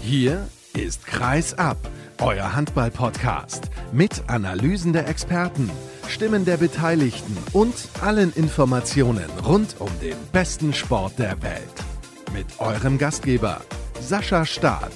Hier ist Kreis ab, euer Handball-Podcast mit Analysen der Experten, Stimmen der Beteiligten und allen Informationen rund um den besten Sport der Welt. Mit eurem Gastgeber Sascha Staat.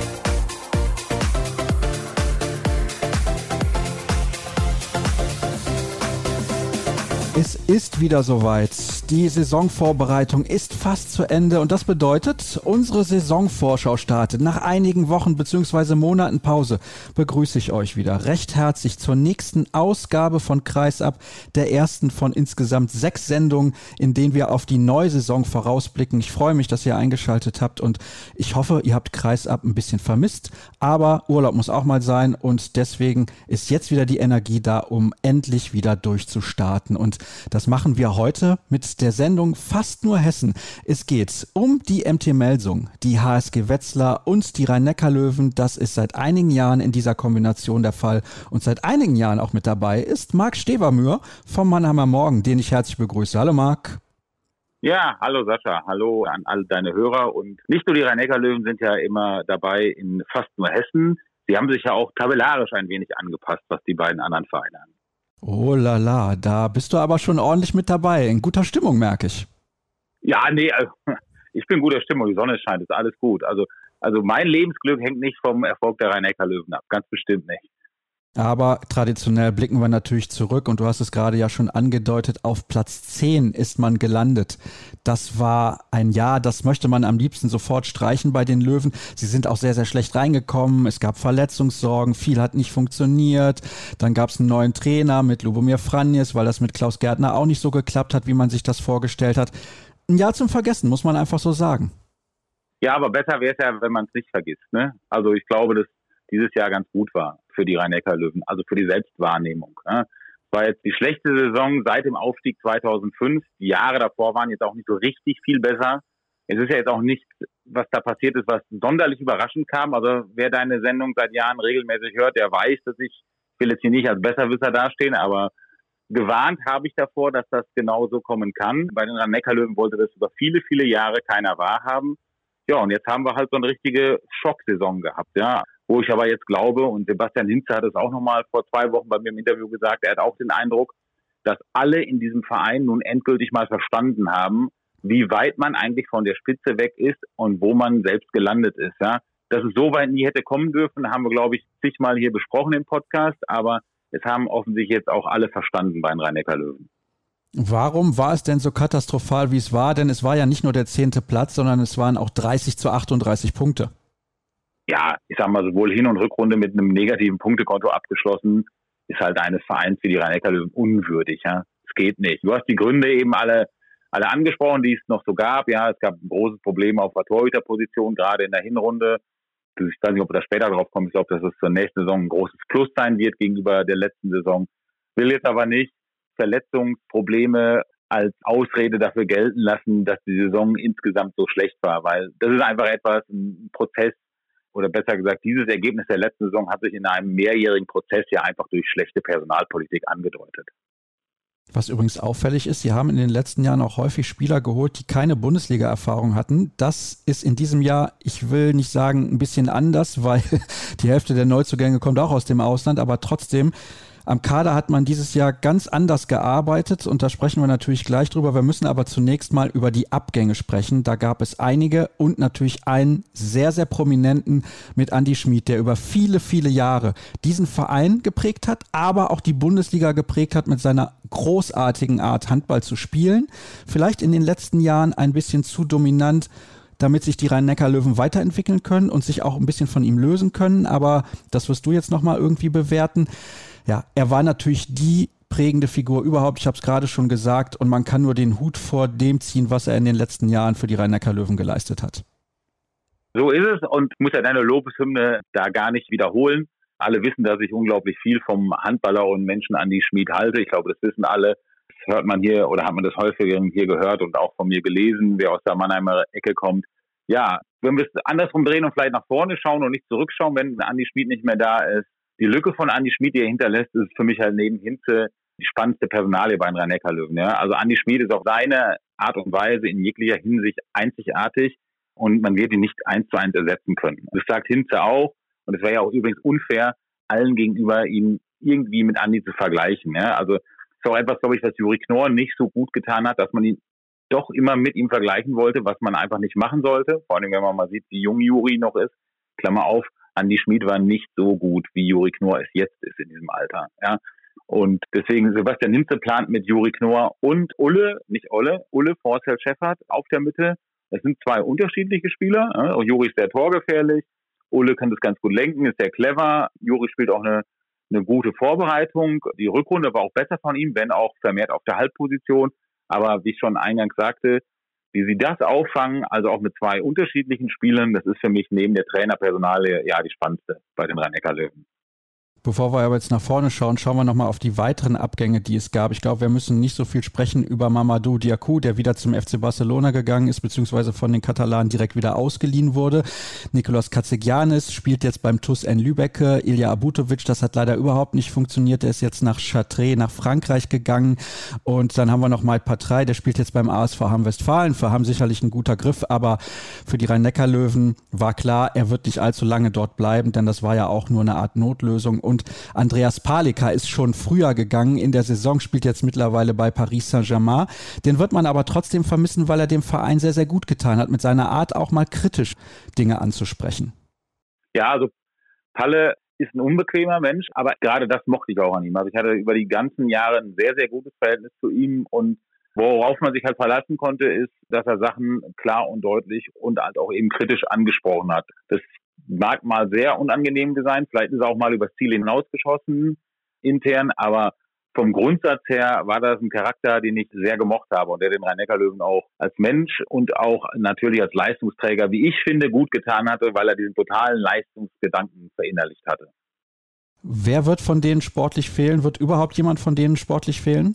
Es ist wieder soweit. Die Saisonvorbereitung ist fast zu Ende und das bedeutet, unsere Saisonvorschau startet. Nach einigen Wochen bzw. Monaten Pause begrüße ich euch wieder recht herzlich zur nächsten Ausgabe von Kreis ab, der ersten von insgesamt 6 Sendungen, in denen wir auf die neue Saison vorausblicken. Ich freue mich, dass ihr eingeschaltet habt und ich hoffe, ihr habt Kreis ab ein bisschen vermisst, aber Urlaub muss auch mal sein und deswegen ist jetzt wieder die Energie da, um endlich wieder durchzustarten. Und das machen wir heute mit der Sendung Fast nur Hessen. Es geht um die MT Melsung, die HSG Wetzlar und die Rhein-Neckar-Löwen. Das ist seit einigen Jahren in dieser Kombination der Fall. Und seit einigen Jahren auch mit dabei ist Marc Stevermühr vom Mannheimer Morgen, den ich herzlich begrüße. Hallo Marc. Ja, hallo Sascha, hallo an all deine Hörer. Und nicht nur die Rhein-Neckar-Löwen sind ja immer dabei in Fast nur Hessen. Sie haben sich ja auch tabellarisch ein wenig angepasst, was die beiden anderen Vereine angeht. Oh la la, da bist du aber schon ordentlich mit dabei. In guter Stimmung, merke ich. Ja, nee, also, ich bin in guter Stimmung. Die Sonne scheint, ist alles gut. Also mein Lebensglück hängt nicht vom Erfolg der Rhein-Neckar-Löwen ab. Ganz bestimmt nicht. Aber traditionell blicken wir natürlich zurück und du hast es gerade ja schon angedeutet, auf Platz 10 ist man gelandet. Das war ein Jahr, das möchte man am liebsten sofort streichen bei den Löwen. Sie sind auch sehr, sehr schlecht reingekommen. Es gab Verletzungssorgen, viel hat nicht funktioniert. Dann gab es einen neuen Trainer mit Lubomir Franjes, weil das mit Klaus Gärtner auch nicht so geklappt hat, wie man sich das vorgestellt hat. Ein Jahr zum Vergessen, muss man einfach so sagen. Ja, aber besser wäre es ja, wenn man es nicht vergisst, ne? Also ich glaube, dass dieses Jahr ganz gut war für die Rhein-Neckar-Löwen, also für die Selbstwahrnehmung. Es war jetzt die schlechte Saison seit dem Aufstieg 2005. Die Jahre davor waren jetzt auch nicht so richtig viel besser. Es ist ja jetzt auch nicht, was da passiert ist, was sonderlich überraschend kam. Also wer deine Sendung seit Jahren regelmäßig hört, der weiß, dass ich will jetzt hier nicht als Besserwisser dastehen, aber gewarnt habe ich davor, dass das genauso kommen kann. Bei den Rhein-Neckar-Löwen wollte das über viele, viele Jahre keiner wahrhaben. Ja, und jetzt haben wir halt so eine richtige Schocksaison gehabt, ja. Wo ich aber jetzt glaube, und Sebastian Hinze hat es auch nochmal vor 2 Wochen bei mir im Interview gesagt, er hat auch den Eindruck, dass alle in diesem Verein nun endgültig mal verstanden haben, wie weit man eigentlich von der Spitze weg ist und wo man selbst gelandet ist, ja. Dass es so weit nie hätte kommen dürfen, haben wir, glaube ich, zigmal hier besprochen im Podcast, aber es haben offensichtlich jetzt auch alle verstanden bei den Rhein-Neckar-Löwen. Warum war es denn so katastrophal, wie es war? Denn es war ja nicht nur der 10. Platz, sondern es waren auch 30-38 Punkte. Ja, ich sag mal, sowohl Hin- und Rückrunde mit einem negativen Punktekonto abgeschlossen, ist halt eines Vereins wie die Rhein-Neckar-Löwen unwürdig, ja. Es geht nicht. Du hast die Gründe eben alle angesprochen, die es noch so gab, ja. Es gab ein großes Problem auf der Torhüterposition, gerade in der Hinrunde. Ich weiß nicht, ob wir da später drauf kommen. Ich glaube, dass es zur nächsten Saison ein großes Plus sein wird gegenüber der letzten Saison. Will jetzt aber nicht Verletzungsprobleme als Ausrede dafür gelten lassen, dass die Saison insgesamt so schlecht war, weil das ist einfach ein Prozess, oder besser gesagt, dieses Ergebnis der letzten Saison hat sich in einem mehrjährigen Prozess ja einfach durch schlechte Personalpolitik angedeutet. Was übrigens auffällig ist, sie haben in den letzten Jahren auch häufig Spieler geholt, die keine Bundesliga-Erfahrung hatten. Das ist in diesem Jahr, ich will nicht sagen ein bisschen anders, weil die Hälfte der Neuzugänge kommt auch aus dem Ausland, aber trotzdem, am Kader hat man dieses Jahr ganz anders gearbeitet und da sprechen wir natürlich gleich drüber. Wir müssen aber zunächst mal über die Abgänge sprechen. Da gab es einige und natürlich einen sehr, sehr prominenten mit Andi Schmid, der über viele, viele Jahre diesen Verein geprägt hat, aber auch die Bundesliga geprägt hat mit seiner großartigen Art, Handball zu spielen. Vielleicht in den letzten Jahren ein bisschen zu dominant, damit sich die Rhein-Neckar-Löwen weiterentwickeln können und sich auch ein bisschen von ihm lösen können. Aber das wirst du jetzt nochmal irgendwie bewerten. Ja, er war natürlich die prägende Figur überhaupt. Ich habe es gerade schon gesagt und man kann nur den Hut vor dem ziehen, was er in den letzten Jahren für die Rhein-Neckar-Löwen geleistet hat. So ist es und ich muss ja deine Lobeshymne da gar nicht wiederholen. Alle wissen, dass ich unglaublich viel vom Handballer und Menschen Andi Schmid halte. Ich glaube, das wissen alle. Das hört man hier oder hat man das häufiger hier gehört und auch von mir gelesen, wer aus der Mannheimer Ecke kommt. Ja, wenn wir es andersrum drehen und vielleicht nach vorne schauen und nicht zurückschauen, wenn Andi Schmid nicht mehr da ist, die Lücke von Andi Schmid, die er hinterlässt, ist für mich halt neben Hinze die spannendste Personalie bei den Rhein-Neckar-Löwen. Ja? Also Andi Schmid ist auf seine Art und Weise in jeglicher Hinsicht einzigartig. und man wird ihn nicht 1:1 ersetzen können. Das sagt Hintze auch, und es wäre ja auch übrigens unfair, allen gegenüber ihn irgendwie mit Andi zu vergleichen. Ja? Also es ist auch etwas, glaube ich, was Juri Knorr nicht so gut getan hat, dass man ihn doch immer mit ihm vergleichen wollte, was man einfach nicht machen sollte. Vor allem, wenn man mal sieht, wie jung Juri noch ist. Klammer auf, Andi Schmid war nicht so gut, wie Juri Knorr es jetzt ist in diesem Alter. Ja? Und deswegen Sebastian Hintze plant mit Juri Knorr und Ulle Forsell-Scheffert auf der Mitte. Das sind zwei unterschiedliche Spieler. Ja? Juri ist sehr torgefährlich. Ulle kann das ganz gut lenken, ist sehr clever. Juri spielt auch eine gute Vorbereitung. Die Rückrunde war auch besser von ihm, wenn auch vermehrt auf der Halbposition. Aber wie ich schon eingangs sagte, wie sie das auffangen, also auch mit zwei unterschiedlichen Spielern, das ist für mich neben der Trainerpersonalie ja die spannendste bei den Rhein-Neckar-Löwen. Bevor wir aber jetzt nach vorne schauen, schauen wir nochmal auf die weiteren Abgänge, die es gab. Ich glaube, wir müssen nicht so viel sprechen über Mamadou Diakou, der wieder zum FC Barcelona gegangen ist, beziehungsweise von den Katalanen direkt wieder ausgeliehen wurde. Nicolas Katsegianis spielt jetzt beim TuS N Lübbecke. Ilya Abutovic, das hat leider überhaupt nicht funktioniert. Der ist jetzt nach Chartres, nach Frankreich gegangen. Und dann haben wir noch Mike Patrey, der spielt jetzt beim ASV Hamm-Westfalen. Für Hamm sicherlich ein guter Griff, aber für die Rhein-Neckar-Löwen war klar, er wird nicht allzu lange dort bleiben, denn das war ja auch nur eine Art Notlösung. Und Andreas Palika ist schon früher gegangen in der Saison, spielt jetzt mittlerweile bei Paris Saint-Germain. Den wird man aber trotzdem vermissen, weil er dem Verein sehr, sehr gut getan hat, mit seiner Art auch mal kritisch Dinge anzusprechen. Ja, also Palle ist ein unbequemer Mensch, aber gerade das mochte ich auch an ihm. Also ich hatte über die ganzen Jahre ein sehr, sehr gutes Verhältnis zu ihm, und worauf man sich halt verlassen konnte, ist, dass er Sachen klar und deutlich und halt auch eben kritisch angesprochen hat. Das mag mal sehr unangenehm sein, vielleicht ist er auch mal übers Ziel hinausgeschossen intern, aber vom Grundsatz her war das ein Charakter, den ich sehr gemocht habe und der den Rhein-Neckar-Löwen auch als Mensch und auch natürlich als Leistungsträger, wie ich finde, gut getan hatte, weil er diesen totalen Leistungsgedanken verinnerlicht hatte. Wer wird von denen sportlich fehlen? Wird überhaupt jemand von denen sportlich fehlen?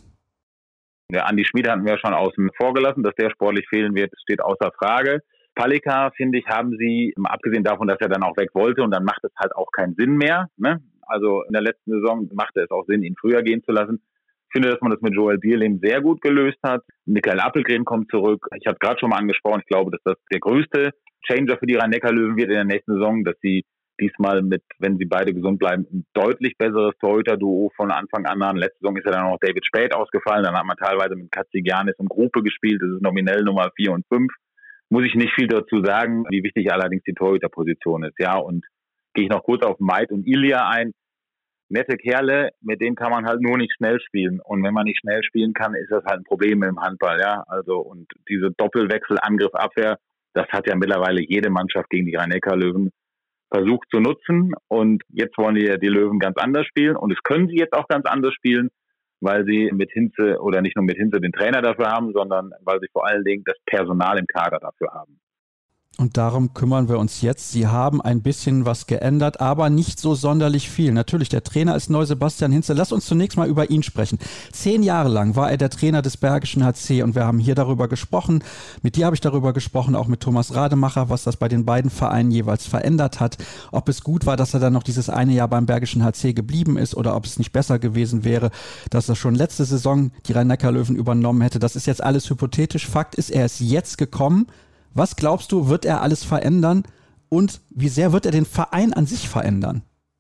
Der Andi Schmid hatten wir schon außen vor gelassen, dass der sportlich fehlen wird, steht außer Frage. Palika, finde ich, haben sie, abgesehen davon, dass er dann auch weg wollte, und dann macht es halt auch keinen Sinn mehr, ne? Also in der letzten Saison machte es auch Sinn, ihn früher gehen zu lassen. Ich finde, dass man das mit Joel Bierlehm sehr gut gelöst hat. Michael Appelgren kommt zurück. Ich habe gerade schon mal angesprochen, ich glaube, dass das der größte Changer für die Rhein-Neckar-Löwen wird in der nächsten Saison, dass sie diesmal mit, wenn sie beide gesund bleiben, ein deutlich besseres Torhüter-Duo von Anfang an haben. Letzte Saison ist ja dann auch David Späth ausgefallen. Dann hat man teilweise mit Katzigianis und Gruppe gespielt. Das ist nominell Nummer 4 und 5. Muss ich nicht viel dazu sagen, wie wichtig allerdings die Torhüterposition ist. Ja, und gehe ich noch kurz auf Maid und Ilya ein. Nette Kerle, mit denen kann man halt nur nicht schnell spielen. Und wenn man nicht schnell spielen kann, ist das halt ein Problem im Handball. Ja, also, und diese Doppelwechsel, Angriff, Abwehr, das hat ja mittlerweile jede Mannschaft gegen die Rhein-Neckar-Löwen versucht zu nutzen. Und jetzt wollen die Löwen ganz anders spielen. Und es können sie jetzt auch ganz anders spielen, weil sie mit Hintze, oder nicht nur mit Hintze den Trainer dafür haben, sondern weil sie vor allen Dingen das Personal im Kader dafür haben. Und darum kümmern wir uns jetzt. Sie haben ein bisschen was geändert, aber nicht so sonderlich viel. Natürlich, der Trainer ist neu, Sebastian Hintze. Lass uns zunächst mal über ihn sprechen. 10 Jahre lang war er der Trainer des Bergischen HC und wir haben hier darüber gesprochen. Mit dir habe ich darüber gesprochen, auch mit Thomas Rademacher, was das bei den beiden Vereinen jeweils verändert hat. Ob es gut war, dass er dann noch dieses eine Jahr beim Bergischen HC geblieben ist oder ob es nicht besser gewesen wäre, dass er schon letzte Saison die Rhein-Neckar-Löwen übernommen hätte. Das ist jetzt alles hypothetisch. Fakt ist, er ist jetzt gekommen. Was glaubst du, wird er alles verändern und wie sehr wird er den Verein an sich verändern?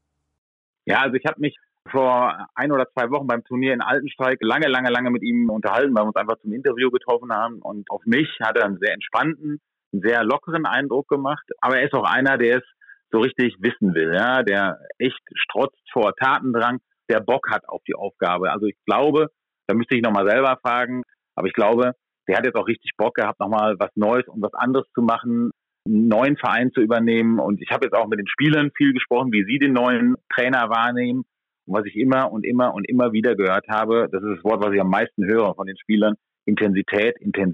Ja, also ich habe mich vor 1 oder 2 Wochen beim Turnier in Altensteig lange mit ihm unterhalten, weil wir uns einfach zum Interview getroffen haben, und auf mich hat er einen sehr entspannten, einen sehr lockeren Eindruck gemacht, aber er ist auch einer, der es so richtig wissen will, ja, der echt strotzt vor Tatendrang, der Bock hat auf die Aufgabe. Also ich glaube, da müsste ich nochmal selber fragen, aber ich glaube, der hat jetzt auch richtig Bock gehabt, nochmal was Neues und was anderes zu machen, einen neuen Verein zu übernehmen. Und ich habe jetzt auch mit den Spielern viel gesprochen, wie sie den neuen Trainer wahrnehmen. Und was ich immer wieder gehört habe, das ist das Wort, was ich am meisten höre von den Spielern: Intensität.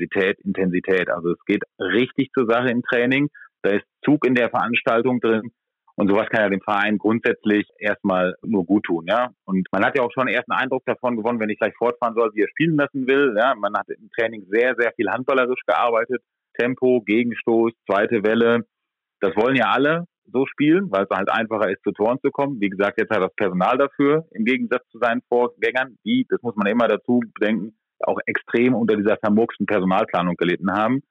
Also es geht richtig zur Sache im Training. Da ist Zug in der Veranstaltung drin. Und sowas kann ja dem Verein grundsätzlich erstmal nur gut tun, ja. Und man hat ja auch schon erst einen Eindruck davon gewonnen, wenn ich gleich fortfahren soll, wie er spielen lassen will, ja. Man hat im Training sehr, sehr viel handballerisch gearbeitet. Tempo, Gegenstoß, zweite Welle. Das wollen ja alle so spielen, weil es halt einfacher ist, zu Toren zu kommen. Wie gesagt, jetzt hat er das Personal dafür, im Gegensatz zu seinen Vorgängern, die, das muss man immer dazu bedenken, auch extrem unter dieser vermurksten Personalplanung gelitten haben.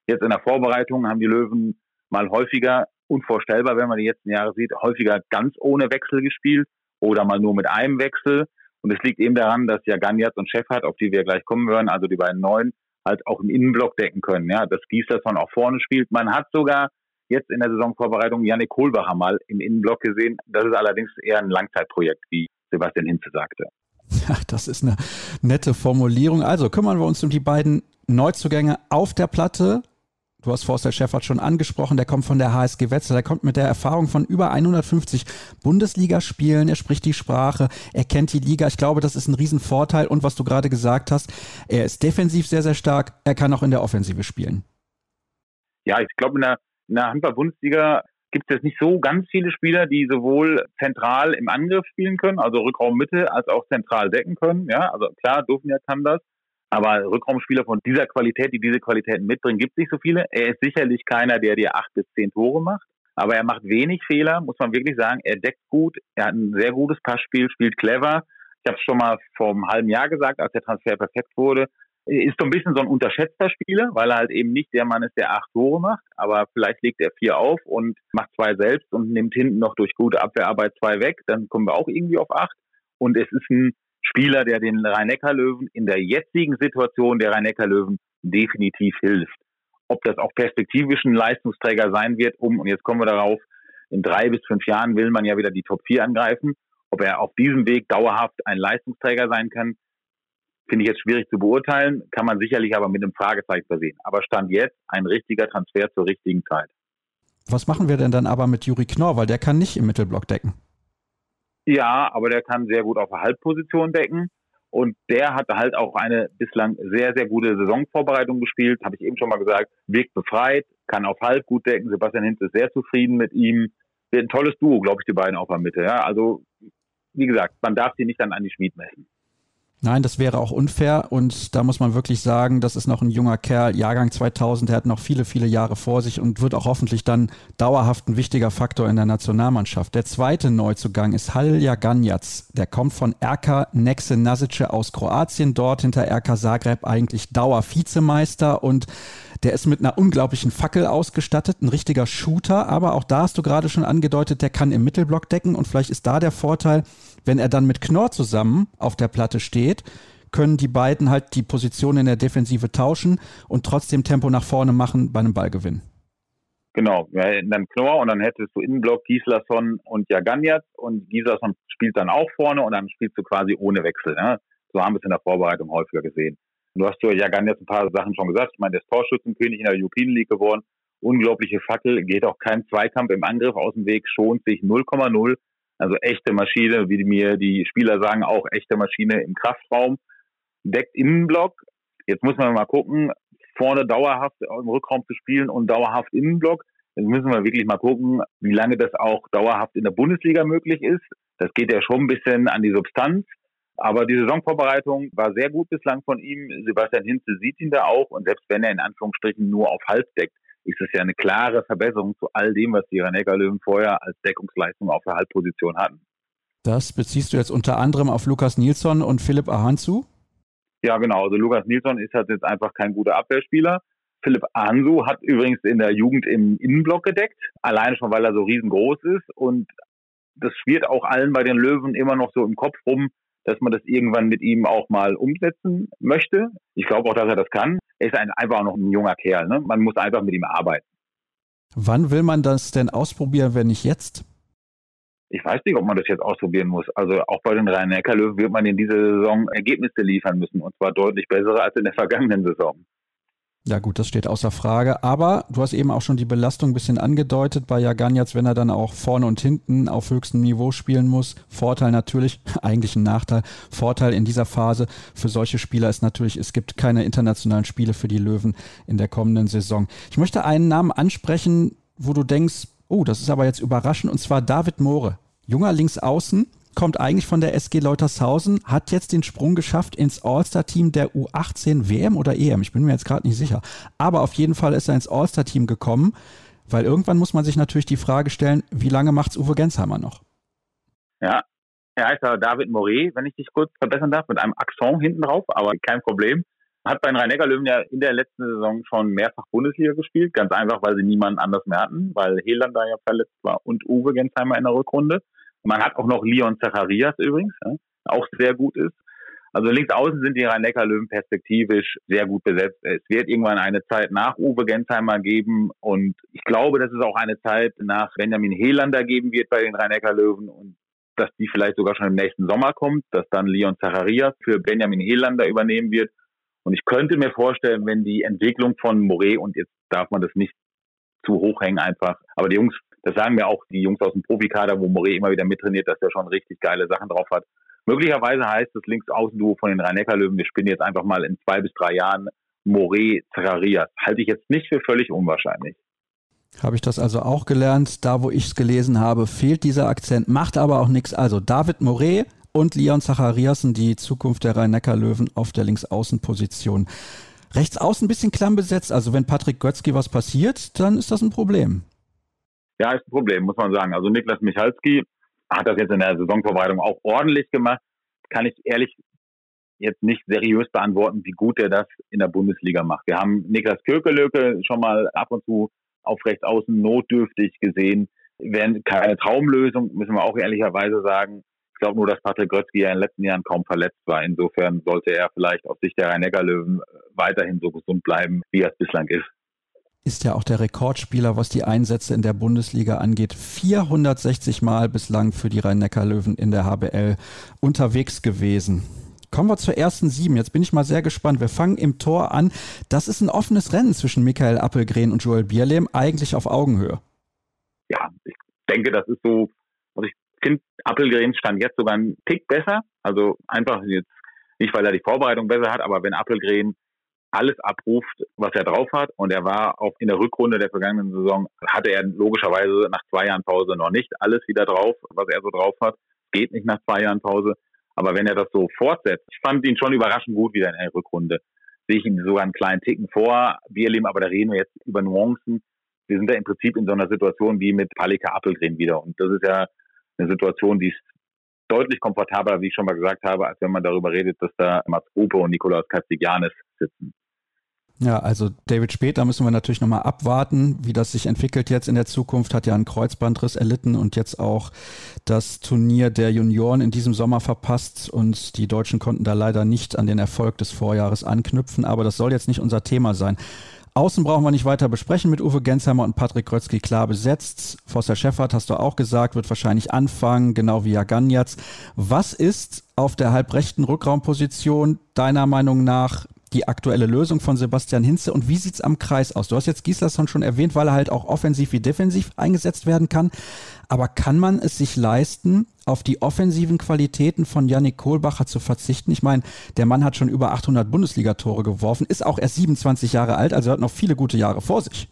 Jetzt in der Vorbereitung haben die Löwen mal häufiger, unvorstellbar, wenn man die letzten Jahre sieht, häufiger ganz ohne Wechsel gespielt oder mal nur mit einem Wechsel. Und es liegt eben daran, dass ja Ganjatz und Schäffert, auf die wir gleich kommen werden, also die beiden Neuen, halt auch im Innenblock decken können. Ja, dass Gislason auch vorne spielt. Man hat sogar jetzt in der Saisonvorbereitung Yannick Kohlbacher mal im Innenblock gesehen. Das ist allerdings eher ein Langzeitprojekt, wie Sebastian Hinze sagte. Ja, das ist eine nette Formulierung. Also kümmern wir uns um die beiden Neuzugänge auf der Platte. Du hast Forster Schäffert schon angesprochen, der kommt von der HSG Wetzlar, der kommt mit der Erfahrung von über 150 Bundesligaspielen, er spricht die Sprache, er kennt die Liga, ich glaube, das ist ein Riesenvorteil und was du gerade gesagt hast, er ist defensiv sehr, sehr stark, er kann auch in der Offensive spielen. Ja, ich glaube, in der Handball-Bundesliga gibt es jetzt nicht so ganz viele Spieler, die sowohl zentral im Angriff spielen können, also Rückraummitte, als auch zentral decken können. Ja, also klar, Dovniak kann das. Aber Rückraumspieler von dieser Qualität, die diese Qualitäten mitbringen, gibt es nicht so viele. Er ist sicherlich keiner, der dir 8 bis 10 Tore macht. Aber er macht wenig Fehler, muss man wirklich sagen. Er deckt gut, er hat ein sehr gutes Passspiel, spielt clever. Ich habe es schon mal vor einem halben Jahr gesagt, als der Transfer perfekt wurde. Er ist so ein bisschen so ein unterschätzter Spieler, weil er halt eben nicht der Mann ist, der 8 Tore macht. Aber vielleicht legt er 4 auf und macht 2 selbst und nimmt hinten noch durch gute Abwehrarbeit 2 weg. Dann kommen wir auch irgendwie auf 8. Und es ist ein Spieler, der den Rhein-Neckar-Löwen in der jetzigen Situation der Rhein-Neckar-Löwen definitiv hilft. Ob das auch perspektivisch ein Leistungsträger sein wird, und jetzt kommen wir darauf, in 3 bis 5 Jahren will man ja wieder die Top 4 angreifen. Ob er auf diesem Weg dauerhaft ein Leistungsträger sein kann, finde ich jetzt schwierig zu beurteilen, kann man sicherlich aber mit einem Fragezeichen versehen. Aber Stand jetzt ein richtiger Transfer zur richtigen Zeit. Was machen wir denn dann aber mit Juri Knorr, weil der kann nicht im Mittelblock decken? Ja, aber der kann sehr gut auf der Halbposition decken und der hat halt auch eine bislang sehr, sehr gute Saisonvorbereitung gespielt, habe ich eben schon mal gesagt, wirkt befreit, kann auf Halb gut decken, Sebastian Hinz ist sehr zufrieden mit ihm, wird ein tolles Duo, glaube ich, die beiden auf der Mitte, ja, also wie gesagt, man darf sie nicht dann an die Schmied messen. Nein, das wäre auch unfair und da muss man wirklich sagen, das ist noch ein junger Kerl, Jahrgang 2000, der hat noch viele, viele Jahre vor sich und wird auch hoffentlich dann dauerhaft ein wichtiger Faktor in der Nationalmannschaft. Der zweite Neuzugang ist Halja Ganjatz, der kommt von RK Nexe Nasice aus Kroatien, dort hinter RK Zagreb eigentlich Dauer-Vizemeister und der ist mit einer unglaublichen Fackel ausgestattet, ein richtiger Shooter, aber auch da hast du gerade schon angedeutet, der kann im Mittelblock decken und vielleicht ist da der Vorteil, wenn er dann mit Knorr zusammen auf der Platte steht, können die beiden halt die Position in der Defensive tauschen und trotzdem Tempo nach vorne machen bei einem Ballgewinn. Genau, ja, dann Knorr und dann hättest du Innenblock Gislason und Ganjatz und Gislason spielt dann auch vorne und dann spielst du quasi ohne Wechsel. Ne? So haben wir es in der Vorbereitung häufiger gesehen. Du hast ja Ganjatz ein paar Sachen schon gesagt. Ich meine, der ist Torschützenkönig in der European League geworden. Unglaubliche Fackel, geht auch kein Zweikampf im Angriff aus dem Weg, schont sich 0,0. Also echte Maschine, wie mir die Spieler sagen, auch echte Maschine im Kraftraum. Deckt Innenblock. Jetzt muss man mal gucken, vorne dauerhaft im Rückraum zu spielen und dauerhaft Innenblock. Jetzt müssen wir wirklich mal gucken, wie lange das auch dauerhaft in der Bundesliga möglich ist. Das geht ja schon ein bisschen an die Substanz. Aber die Saisonvorbereitung war sehr gut bislang von ihm. Sebastian Hinze sieht ihn da auch. Und selbst wenn er in Anführungsstrichen nur auf Halb deckt, ist es ja eine klare Verbesserung zu all dem, was die Rhein-Neckar-Löwen vorher als Deckungsleistung auf der Halbposition hatten. Das beziehst du jetzt unter anderem auf Lukas Nilsson und Philipp Ahansu? Ja, genau. Also Lukas Nilsson ist halt jetzt einfach kein guter Abwehrspieler. Philipp Ahansu hat übrigens in der Jugend im Innenblock gedeckt. Alleine schon, weil er so riesengroß ist. Und das schwirrt auch allen bei den Löwen immer noch so im Kopf rum, dass man das irgendwann mit ihm auch mal umsetzen möchte. Ich glaube auch, dass er das kann. Er ist einfach auch noch ein junger Kerl. Ne? Man muss einfach mit ihm arbeiten. Wann will man das denn ausprobieren, wenn nicht jetzt? Ich weiß nicht, ob man das jetzt ausprobieren muss. Also auch bei den Rhein-Neckar-Löwen wird man in dieser Saison Ergebnisse liefern müssen. Und zwar deutlich bessere als in der vergangenen Saison. Ja gut, das steht außer Frage, aber du hast eben auch schon die Belastung ein bisschen angedeutet bei Ganjatz, wenn er dann auch vorne und hinten auf höchstem Niveau spielen muss. Vorteil natürlich, eigentlich ein Nachteil, Vorteil in dieser Phase für solche Spieler ist natürlich, es gibt keine internationalen Spiele für die Löwen in der kommenden Saison. Ich möchte einen Namen ansprechen, wo du denkst, oh, das ist aber jetzt überraschend, und zwar David Moore, junger Linksaußen, kommt eigentlich von der SG Leutershausen, hat jetzt den Sprung geschafft ins All-Star-Team der U18 WM oder EM. Ich bin mir jetzt gerade nicht sicher. Aber auf jeden Fall ist er ins All-Star-Team gekommen, weil irgendwann muss man sich natürlich die Frage stellen, wie lange macht's Uwe Gensheimer noch? Ja, er heißt David Moore, wenn ich dich kurz verbessern darf, mit einem Akzent hinten drauf, aber kein Problem. Hat bei den Rhein-Neckar-Löwen ja in der letzten Saison schon mehrfach Bundesliga gespielt. Ganz einfach, weil sie niemanden anders mehr hatten, weil Helander ja verletzt war und Uwe Gensheimer in der Rückrunde. Man hat auch noch Leon Zacharias übrigens, auch sehr gut ist. Also links außen sind die Rhein-Neckar-Löwen perspektivisch sehr gut besetzt. Es wird irgendwann eine Zeit nach Uwe Gensheimer geben und ich glaube, dass es auch eine Zeit nach Benjamin Helander geben wird bei den Rhein-Neckar-Löwen und dass die vielleicht sogar schon im nächsten Sommer kommt, dass dann Leon Zacharias für Benjamin Helander übernehmen wird. Und ich könnte mir vorstellen, wenn die Entwicklung von Moret, und jetzt darf man das nicht zu hoch hängen einfach, aber die Jungs, das sagen mir auch die Jungs aus dem Profikader, wo Moret immer wieder mittrainiert, dass der schon richtig geile Sachen drauf hat. Möglicherweise heißt das Links-Außen-Duo von den Rhein-Neckar-Löwen, wir spielen jetzt einfach mal in 2 bis 3 Jahren Moret, Zacharias. Halte ich jetzt nicht für völlig unwahrscheinlich. Habe ich das also auch gelernt. Da, wo ich es gelesen habe, fehlt dieser Akzent, macht aber auch nichts. Also David Moret und Leon Zachariasen, die Zukunft der Rhein-Neckar-Löwen auf der Linksaußenposition. Rechtsaußen ein bisschen klamm besetzt. Also wenn Patrick Götzky was passiert, dann ist das ein Problem. Ja, ist ein Problem, muss man sagen. Also Niklas Michalski hat das jetzt in der Saisonvorbereitung auch ordentlich gemacht. Kann ich ehrlich jetzt nicht seriös beantworten, wie gut er das in der Bundesliga macht. Wir haben Niklas Kirkelöke schon mal ab und zu auf rechts außen notdürftig gesehen. Wäre keine Traumlösung, müssen wir auch ehrlicherweise sagen. Ich glaube nur, dass Patrick Götzky ja in den letzten Jahren kaum verletzt war. Insofern sollte er vielleicht aus Sicht der Rhein-Neckar-Löwen weiterhin so gesund bleiben, wie er es bislang ist. Ist ja auch der Rekordspieler, was die Einsätze in der Bundesliga angeht. 460 Mal bislang für die Rhein-Neckar-Löwen in der HBL unterwegs gewesen. Kommen wir zur ersten 7. Jetzt bin ich mal sehr gespannt. Wir fangen im Tor an. Das ist ein offenes Rennen zwischen Michael Appelgren und Joel Bierlehm, eigentlich auf Augenhöhe. Ja, ich denke, das ist so, also ich finde Appelgren stand jetzt sogar einen Tick besser. Also einfach jetzt nicht, weil er die Vorbereitung besser hat, aber wenn Appelgren alles abruft, was er drauf hat, und er war auch in der Rückrunde der vergangenen Saison, hatte er logischerweise nach 2 Jahren Pause noch nicht alles wieder drauf, was er so drauf hat. Geht nicht nach 2 Jahren Pause. Aber wenn er das so fortsetzt, ich fand ihn schon überraschend gut wieder in der Rückrunde. Sehe ich ihn sogar einen kleinen Ticken vor Bierlehm, aber da reden wir jetzt über Nuancen. Wir sind da im Prinzip in so einer Situation wie mit Palika Appelgren wieder. Und das ist ja eine Situation, die ist deutlich komfortabler, wie ich schon mal gesagt habe, als wenn man darüber redet, dass da Mats Grupe und Nikolaus Katsigiannis sitzen. Ja, also David Späth, da müssen wir natürlich nochmal abwarten, wie das sich entwickelt jetzt in der Zukunft. Hat ja einen Kreuzbandriss erlitten und jetzt auch das Turnier der Junioren in diesem Sommer verpasst. Und die Deutschen konnten da leider nicht an den Erfolg des Vorjahres anknüpfen. Aber das soll jetzt nicht unser Thema sein. Außen brauchen wir nicht weiter besprechen mit Uwe Gensheimer und Patrick Götzky klar besetzt. Forster Schäffert, hast du auch gesagt, wird wahrscheinlich anfangen, genau wie Jaganjac. Was ist auf der halbrechten Rückraumposition deiner Meinung nach die aktuelle Lösung von Sebastian Hinze und wie sieht's am Kreis aus? Du hast jetzt Gislason schon erwähnt, weil er halt auch offensiv wie defensiv eingesetzt werden kann. Aber kann man es sich leisten, auf die offensiven Qualitäten von Yannick Kohlbacher zu verzichten? Ich meine, der Mann hat schon über 800 Bundesligatore geworfen, ist auch erst 27 Jahre alt, also hat noch viele gute Jahre vor sich.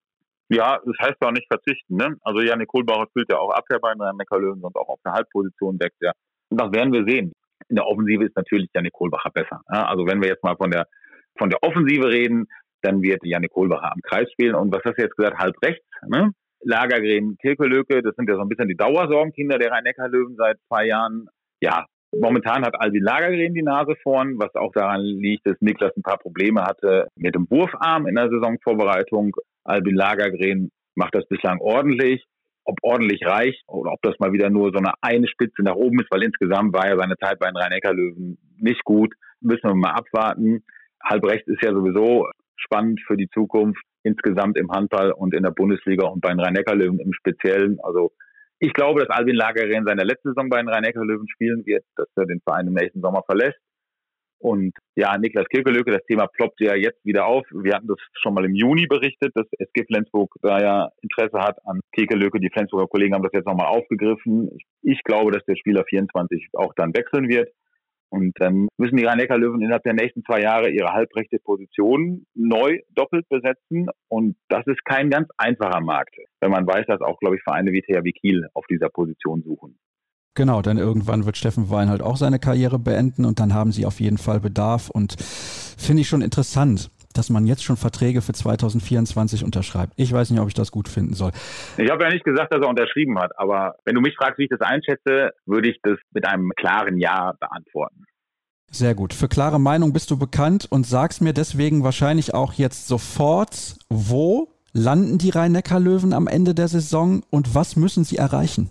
Ja, das heißt auch nicht verzichten, ne? Also Yannick Kohlbacher spielt ja auch Abwehr bei den Rhein-Neckar-Löwen und auch auf der Halbposition weckt er. Und das werden wir sehen. In der Offensive ist natürlich Yannick Kohlbacher besser. Ja, also wenn wir jetzt mal von der Offensive reden, dann wird Yannick Kohlbacher am Kreis spielen. Und was hast du jetzt gesagt? Halb rechts, ne? Lagergren, Kirkelöke, das sind ja so ein bisschen die Dauersorgenkinder der Rhein-Neckar-Löwen seit 2 Jahren. Ja, momentan hat Albin Lagergren die Nase vorn, was auch daran liegt, dass Niklas ein paar Probleme hatte mit dem Wurfarm in der Saisonvorbereitung. Albin Lagergren macht das bislang ordentlich. Ob ordentlich reicht oder ob das mal wieder nur so eine Spitze nach oben ist, weil insgesamt war ja seine Zeit bei den Rhein-Neckar-Löwen nicht gut. Müssen wir mal abwarten. Halb rechts ist ja sowieso spannend für die Zukunft insgesamt im Handball und in der Bundesliga und bei den Rhein-Neckar-Löwen im Speziellen. Also ich glaube, dass Albin Lagergren seine letzte Saison bei den Rhein-Neckar-Löwen spielen wird, dass er den Verein im nächsten Sommer verlässt. Und ja, Niklas Kirkelöke, das Thema ploppt ja jetzt wieder auf. Wir hatten das schon mal im Juni berichtet, dass SG Flensburg da ja Interesse hat an Kirkelöke. Die Flensburger Kollegen haben das jetzt nochmal aufgegriffen. Ich glaube, dass der Spieler 24 auch dann wechseln wird. Und dann müssen die Rhein-Neckar-Löwen innerhalb der nächsten 2 Jahre ihre halbrechte Position neu doppelt besetzen. Und das ist kein ganz einfacher Markt, wenn man weiß, dass auch, glaube ich, Vereine wie THW Kiel auf dieser Position suchen. Genau, denn irgendwann wird Steffen Wein halt auch seine Karriere beenden und dann haben sie auf jeden Fall Bedarf und finde ich schon interessant, dass man jetzt schon Verträge für 2024 unterschreibt. Ich weiß nicht, ob ich das gut finden soll. Ich habe ja nicht gesagt, dass er unterschrieben hat, aber wenn du mich fragst, wie ich das einschätze, würde ich das mit einem klaren Ja beantworten. Sehr gut. Für klare Meinung bist du bekannt und sagst mir deswegen wahrscheinlich auch jetzt sofort, wo landen die Rhein-Neckar-Löwen am Ende der Saison und was müssen sie erreichen?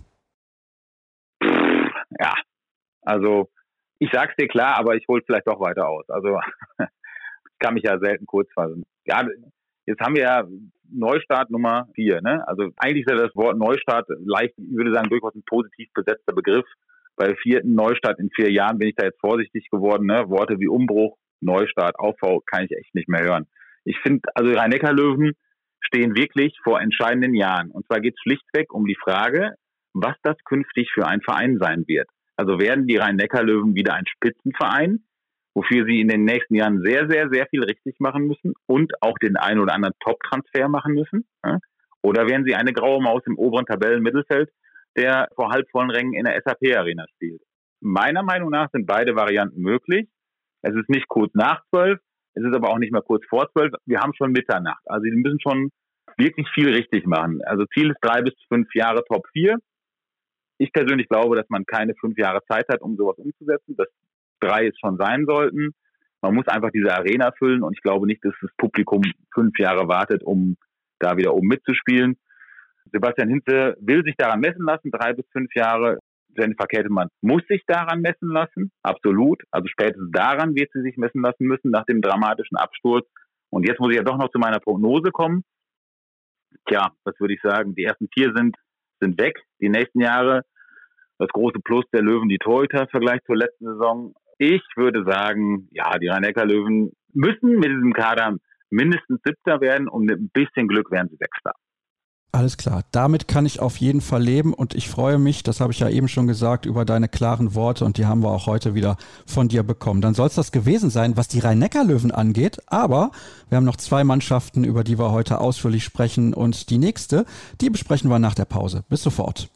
Ja, also ich sag's dir klar, aber ich hole vielleicht doch weiter aus. Also ich kann mich ja selten kurz fassen. Ja, jetzt haben wir ja Neustart Nummer 4. Ne? Also eigentlich ist ja das Wort Neustart leicht, ich würde sagen, durchaus ein positiv besetzter Begriff. Bei 4. Neustart in 4 Jahren bin ich da jetzt vorsichtig geworden. Ne? Worte wie Umbruch, Neustart, Aufbau kann ich echt nicht mehr hören. Ich finde, also Rhein-Neckar-Löwen stehen wirklich vor entscheidenden Jahren. Und zwar geht es schlichtweg um die Frage, was das künftig für ein Verein sein wird. Also werden die Rhein-Neckar-Löwen wieder ein Spitzenverein, wofür sie in den nächsten Jahren sehr, sehr, sehr viel richtig machen müssen und auch den einen oder anderen Top-Transfer machen müssen? Ja? Oder werden sie eine graue Maus im oberen Tabellenmittelfeld, der vor halbvollen Rängen in der SAP-Arena spielt? Meiner Meinung nach sind beide Varianten möglich. Es ist nicht kurz nach 12, es ist aber auch nicht mehr kurz vor 12. Wir haben schon Mitternacht. Also sie müssen schon wirklich viel richtig machen. Also Ziel ist 3 bis 5 Jahre Top 4. Ich persönlich glaube, dass man keine 5 Jahre Zeit hat, um sowas umzusetzen. Dass 3 es schon sein sollten. Man muss einfach diese Arena füllen und ich glaube nicht, dass das Publikum 5 Jahre wartet, um da wieder oben mitzuspielen. Sebastian Hinze will sich daran messen lassen, 3 bis 5 Jahre. Jennifer Keltemann muss sich daran messen lassen, absolut. Also spätestens daran wird sie sich messen lassen müssen, nach dem dramatischen Absturz. Und jetzt muss ich ja doch noch zu meiner Prognose kommen. Tja, was würde ich sagen? Die ersten 4 sind weg. Die nächsten Jahre, das große Plus der Löwen, die Torhüter im Vergleich zur letzten Saison. Ich würde sagen, ja, die Rhein-Neckar-Löwen müssen mit diesem Kader mindestens 7. werden und mit ein bisschen Glück werden sie 6. Alles klar, damit kann ich auf jeden Fall leben und ich freue mich, das habe ich ja eben schon gesagt, über deine klaren Worte und die haben wir auch heute wieder von dir bekommen. Dann soll es das gewesen sein, was die Rhein-Neckar-Löwen angeht, aber wir haben noch 2 Mannschaften, über die wir heute ausführlich sprechen und die nächste, die besprechen wir nach der Pause. Bis sofort.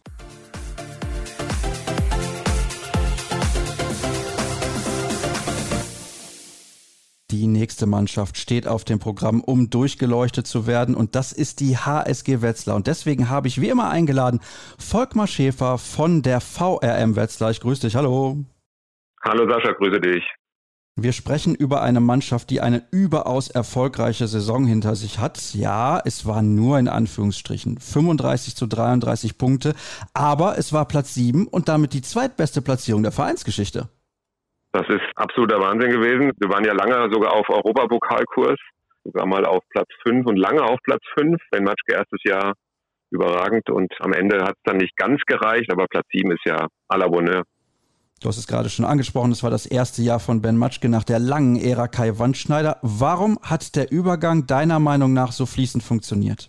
Die nächste Mannschaft steht auf dem Programm, um durchgeleuchtet zu werden und das ist die HSG Wetzlar. Und deswegen habe ich wie immer eingeladen Volkmar Schäfer von der VRM Wetzlar. Ich grüße dich, hallo. Hallo Sascha, grüße dich. Wir sprechen über eine Mannschaft, die eine überaus erfolgreiche Saison hinter sich hat. Ja, es waren nur in Anführungsstrichen 35-33 Punkte, aber es war Platz 7 und damit die zweitbeste Platzierung der Vereinsgeschichte. Das ist absoluter Wahnsinn gewesen. Wir waren ja lange sogar auf Europapokalkurs, sogar mal auf Platz 5 und lange auf Platz 5. Ben Matschke erstes Jahr überragend und am Ende hat es dann nicht ganz gereicht, aber Platz 7 ist ja à la Bonheur. Du hast es gerade schon angesprochen, es war das erste Jahr von Ben Matschke nach der langen Ära Kai Wandschneider. Warum hat der Übergang deiner Meinung nach so fließend funktioniert?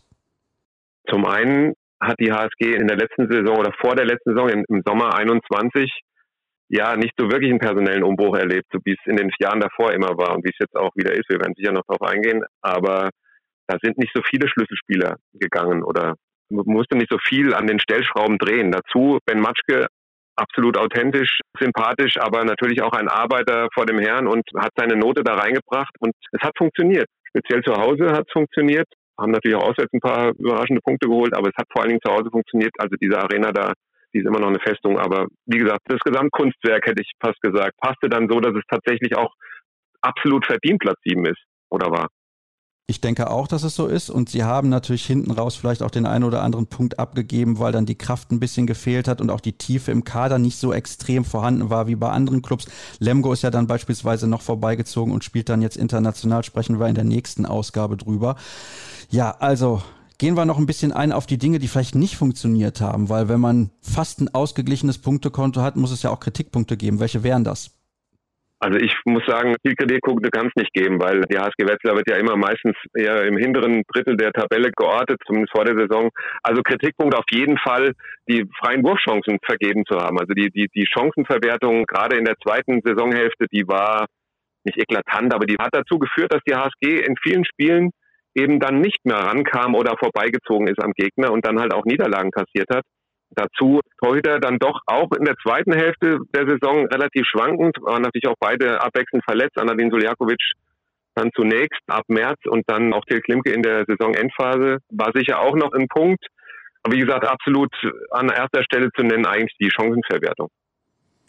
Zum einen hat die HSG in der letzten Saison oder vor der letzten Saison im Sommer 21 ja nicht so wirklich einen personellen Umbruch erlebt, so wie es in den Jahren davor immer war und wie es jetzt auch wieder ist. Wir werden sicher noch darauf eingehen, aber da sind nicht so viele Schlüsselspieler gegangen oder musste nicht so viel an den Stellschrauben drehen. Dazu Ben Matschke, absolut authentisch, sympathisch, aber natürlich auch ein Arbeiter vor dem Herrn und hat seine Note da reingebracht und es hat funktioniert. Speziell zu Hause hat es funktioniert, haben natürlich auch auswärts ein paar überraschende Punkte geholt, aber es hat vor allen Dingen zu Hause funktioniert. Also diese Arena da, die ist immer noch eine Festung, aber wie gesagt, das Gesamtkunstwerk, hätte ich fast gesagt, passte dann so, dass es tatsächlich auch absolut verdient Platz 7 ist oder war. Ich denke auch, dass es so ist und sie haben natürlich hinten raus vielleicht auch den einen oder anderen Punkt abgegeben, weil dann die Kraft ein bisschen gefehlt hat und auch die Tiefe im Kader nicht so extrem vorhanden war wie bei anderen Clubs. Lemgo ist ja dann beispielsweise noch vorbeigezogen und spielt dann jetzt international, sprechen wir in der nächsten Ausgabe drüber. Ja, also gehen wir noch ein bisschen ein auf die Dinge, die vielleicht nicht funktioniert haben, weil wenn man fast ein ausgeglichenes Punktekonto hat, muss es ja auch Kritikpunkte geben. Welche wären das? Also ich muss sagen, viel Kritikpunkte kann es nicht geben, weil die HSG Wetzlar wird ja immer meistens eher im hinteren Drittel der Tabelle geortet, zumindest vor der Saison. Also Kritikpunkt auf jeden Fall, die freien Wurfchancen vergeben zu haben. Also die Chancenverwertung gerade in der zweiten Saisonhälfte, die war nicht eklatant, aber die hat dazu geführt, dass die HSG in vielen Spielen eben dann nicht mehr rankam oder vorbeigezogen ist am Gegner und dann halt auch Niederlagen kassiert hat. Dazu Torhüter dann doch auch in der zweiten Hälfte der Saison relativ schwankend, waren natürlich auch beide abwechselnd verletzt. Anadin Suljakovic dann zunächst ab März und dann auch Till Klimke in der Saisonendphase war sicher auch noch ein Punkt. Aber wie gesagt, absolut an erster Stelle zu nennen eigentlich die Chancenverwertung.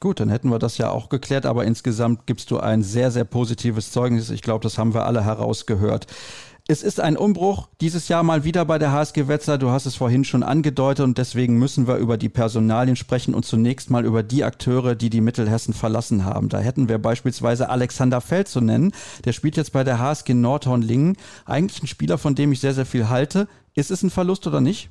Gut, dann hätten wir das ja auch geklärt, aber insgesamt gibst du ein sehr, sehr positives Zeugnis. Ich glaube, das haben wir alle herausgehört. Es ist ein Umbruch dieses Jahr mal wieder bei der HSG Wetzlar. Du hast es vorhin schon angedeutet und deswegen müssen wir über die Personalien sprechen und zunächst mal über die Akteure, die Mittelhessen verlassen haben. Da hätten wir beispielsweise Alexander Feld zu nennen. Der spielt jetzt bei der HSG Nordhorn-Lingen. Eigentlich ein Spieler, von dem ich sehr, sehr viel halte. Ist es ein Verlust oder nicht?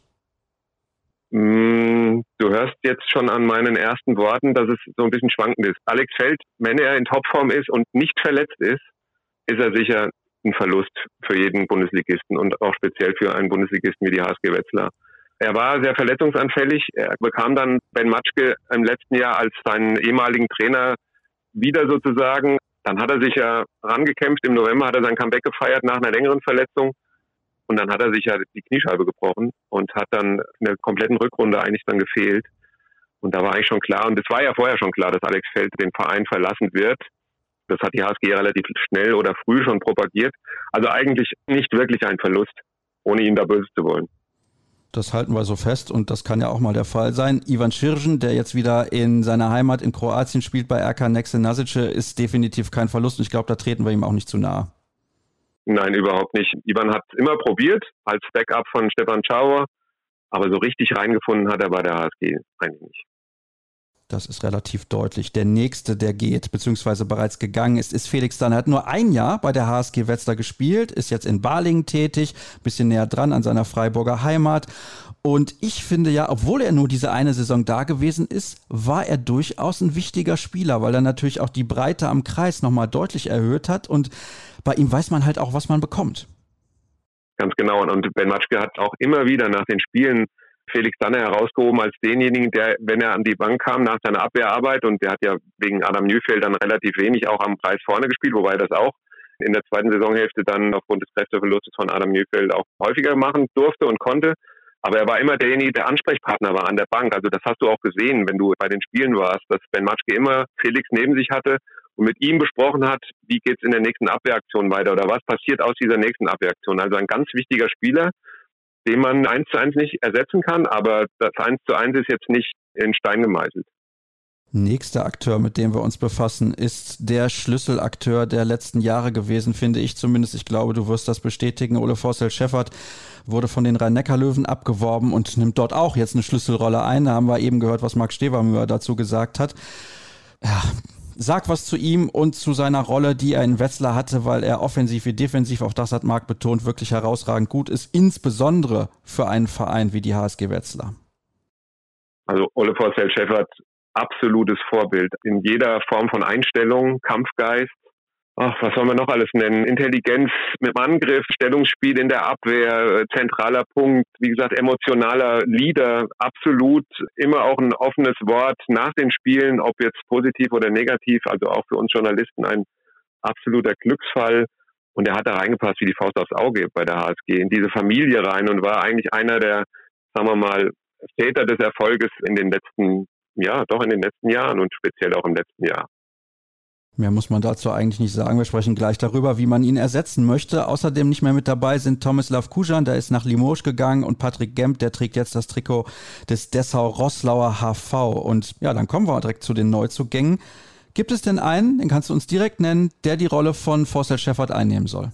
Du hörst jetzt schon an meinen ersten Worten, dass es so ein bisschen schwankend ist. Alex Feld, wenn er in Topform ist und nicht verletzt ist er sicher ein Verlust für jeden Bundesligisten und auch speziell für einen Bundesligisten wie die HSG Wetzlar. Er war sehr verletzungsanfällig. Er bekam dann Ben Matschke im letzten Jahr als seinen ehemaligen Trainer wieder sozusagen. Dann hat er sich ja rangekämpft. Im November hat er sein Comeback gefeiert nach einer längeren Verletzung. Und dann hat er sich ja die Kniescheibe gebrochen und hat dann in der kompletten Rückrunde eigentlich dann gefehlt. Und da war eigentlich schon klar, und es war ja vorher schon klar, dass Alex Feld den Verein verlassen wird. Das hat die HSG relativ schnell oder früh schon propagiert. Also eigentlich nicht wirklich ein Verlust, ohne ihn da böse zu wollen. Das halten wir so fest und das kann ja auch mal der Fall sein. Ivan Širšin, der jetzt wieder in seiner Heimat in Kroatien spielt bei RK Nexe Nasice, ist definitiv kein Verlust und ich glaube, da treten wir ihm auch nicht zu nahe. Nein, überhaupt nicht. Ivan hat es immer probiert, als Backup von Stefan Schauer, aber so richtig reingefunden hat er bei der HSG eigentlich nicht. Das ist relativ deutlich. Der nächste, der geht, beziehungsweise bereits gegangen ist Felix Danner. Er hat nur ein Jahr bei der HSG Wetzlar gespielt, ist jetzt in Balingen tätig, bisschen näher dran an seiner Freiburger Heimat. Und ich finde ja, obwohl er nur diese eine Saison da gewesen ist, war er durchaus ein wichtiger Spieler, weil er natürlich auch die Breite am Kreis nochmal deutlich erhöht hat. Und bei ihm weiß man halt auch, was man bekommt. Ganz genau. Und Ben Matschke hat auch immer wieder nach den Spielen Felix Danner herausgehoben als denjenigen, der, wenn er an die Bank kam nach seiner Abwehrarbeit, und der hat ja wegen Adam Neufeld dann relativ wenig auch am Kreis vorne gespielt, wobei er das auch in der zweiten Saisonhälfte dann aufgrund des Kräfteverlustes von Adam Neufeld auch häufiger machen durfte und konnte. Aber er war immer derjenige, der Ansprechpartner war an der Bank. Also das hast du auch gesehen, wenn du bei den Spielen warst, dass Ben Matschke immer Felix neben sich hatte und mit ihm besprochen hat, wie geht's in der nächsten Abwehraktion weiter oder was passiert aus dieser nächsten Abwehraktion. Also ein ganz wichtiger Spieler, den man 1:1 nicht ersetzen kann, aber das 1:1 ist jetzt nicht in Stein gemeißelt. Nächster Akteur, mit dem wir uns befassen, ist der Schlüsselakteur der letzten Jahre gewesen, finde ich zumindest. Ich glaube, du wirst das bestätigen. Ole Forsell-Scheffert wurde von den Rhein-Neckar-Löwen abgeworben und nimmt dort auch jetzt eine Schlüsselrolle ein. Da haben wir eben gehört, was Marc Stevermüher dazu gesagt hat. Ja, sag was zu ihm und zu seiner Rolle, die er in Wetzlar hatte, weil er offensiv wie defensiv, auch das hat Marc betont, wirklich herausragend gut ist, insbesondere für einen Verein wie die HSG Wetzlar. Also Ole Forsell-Scheffert, absolutes Vorbild in jeder Form von Einstellung, Kampfgeist. Ach, was soll man noch alles nennen? Intelligenz mit dem Angriff, Stellungsspiel in der Abwehr, zentraler Punkt, wie gesagt, emotionaler Leader, absolut immer auch ein offenes Wort nach den Spielen, ob jetzt positiv oder negativ, also auch für uns Journalisten ein absoluter Glücksfall. Und er hat da reingepasst wie die Faust aufs Auge bei der HSG, in diese Familie rein und war eigentlich einer der, sagen wir mal, Väter des Erfolges in den letzten Jahren und speziell auch im letzten Jahr. Mehr muss man dazu eigentlich nicht sagen. Wir sprechen gleich darüber, wie man ihn ersetzen möchte. Außerdem nicht mehr mit dabei sind Tomislav Kujan, der ist nach Limoges gegangen, und Patrick Gemp, der trägt jetzt das Trikot des Dessau-Roßlauer HV. Und ja, dann kommen wir direkt zu den Neuzugängen. Gibt es denn einen, den kannst du uns direkt nennen, der die Rolle von Forsell-Scheffert einnehmen soll?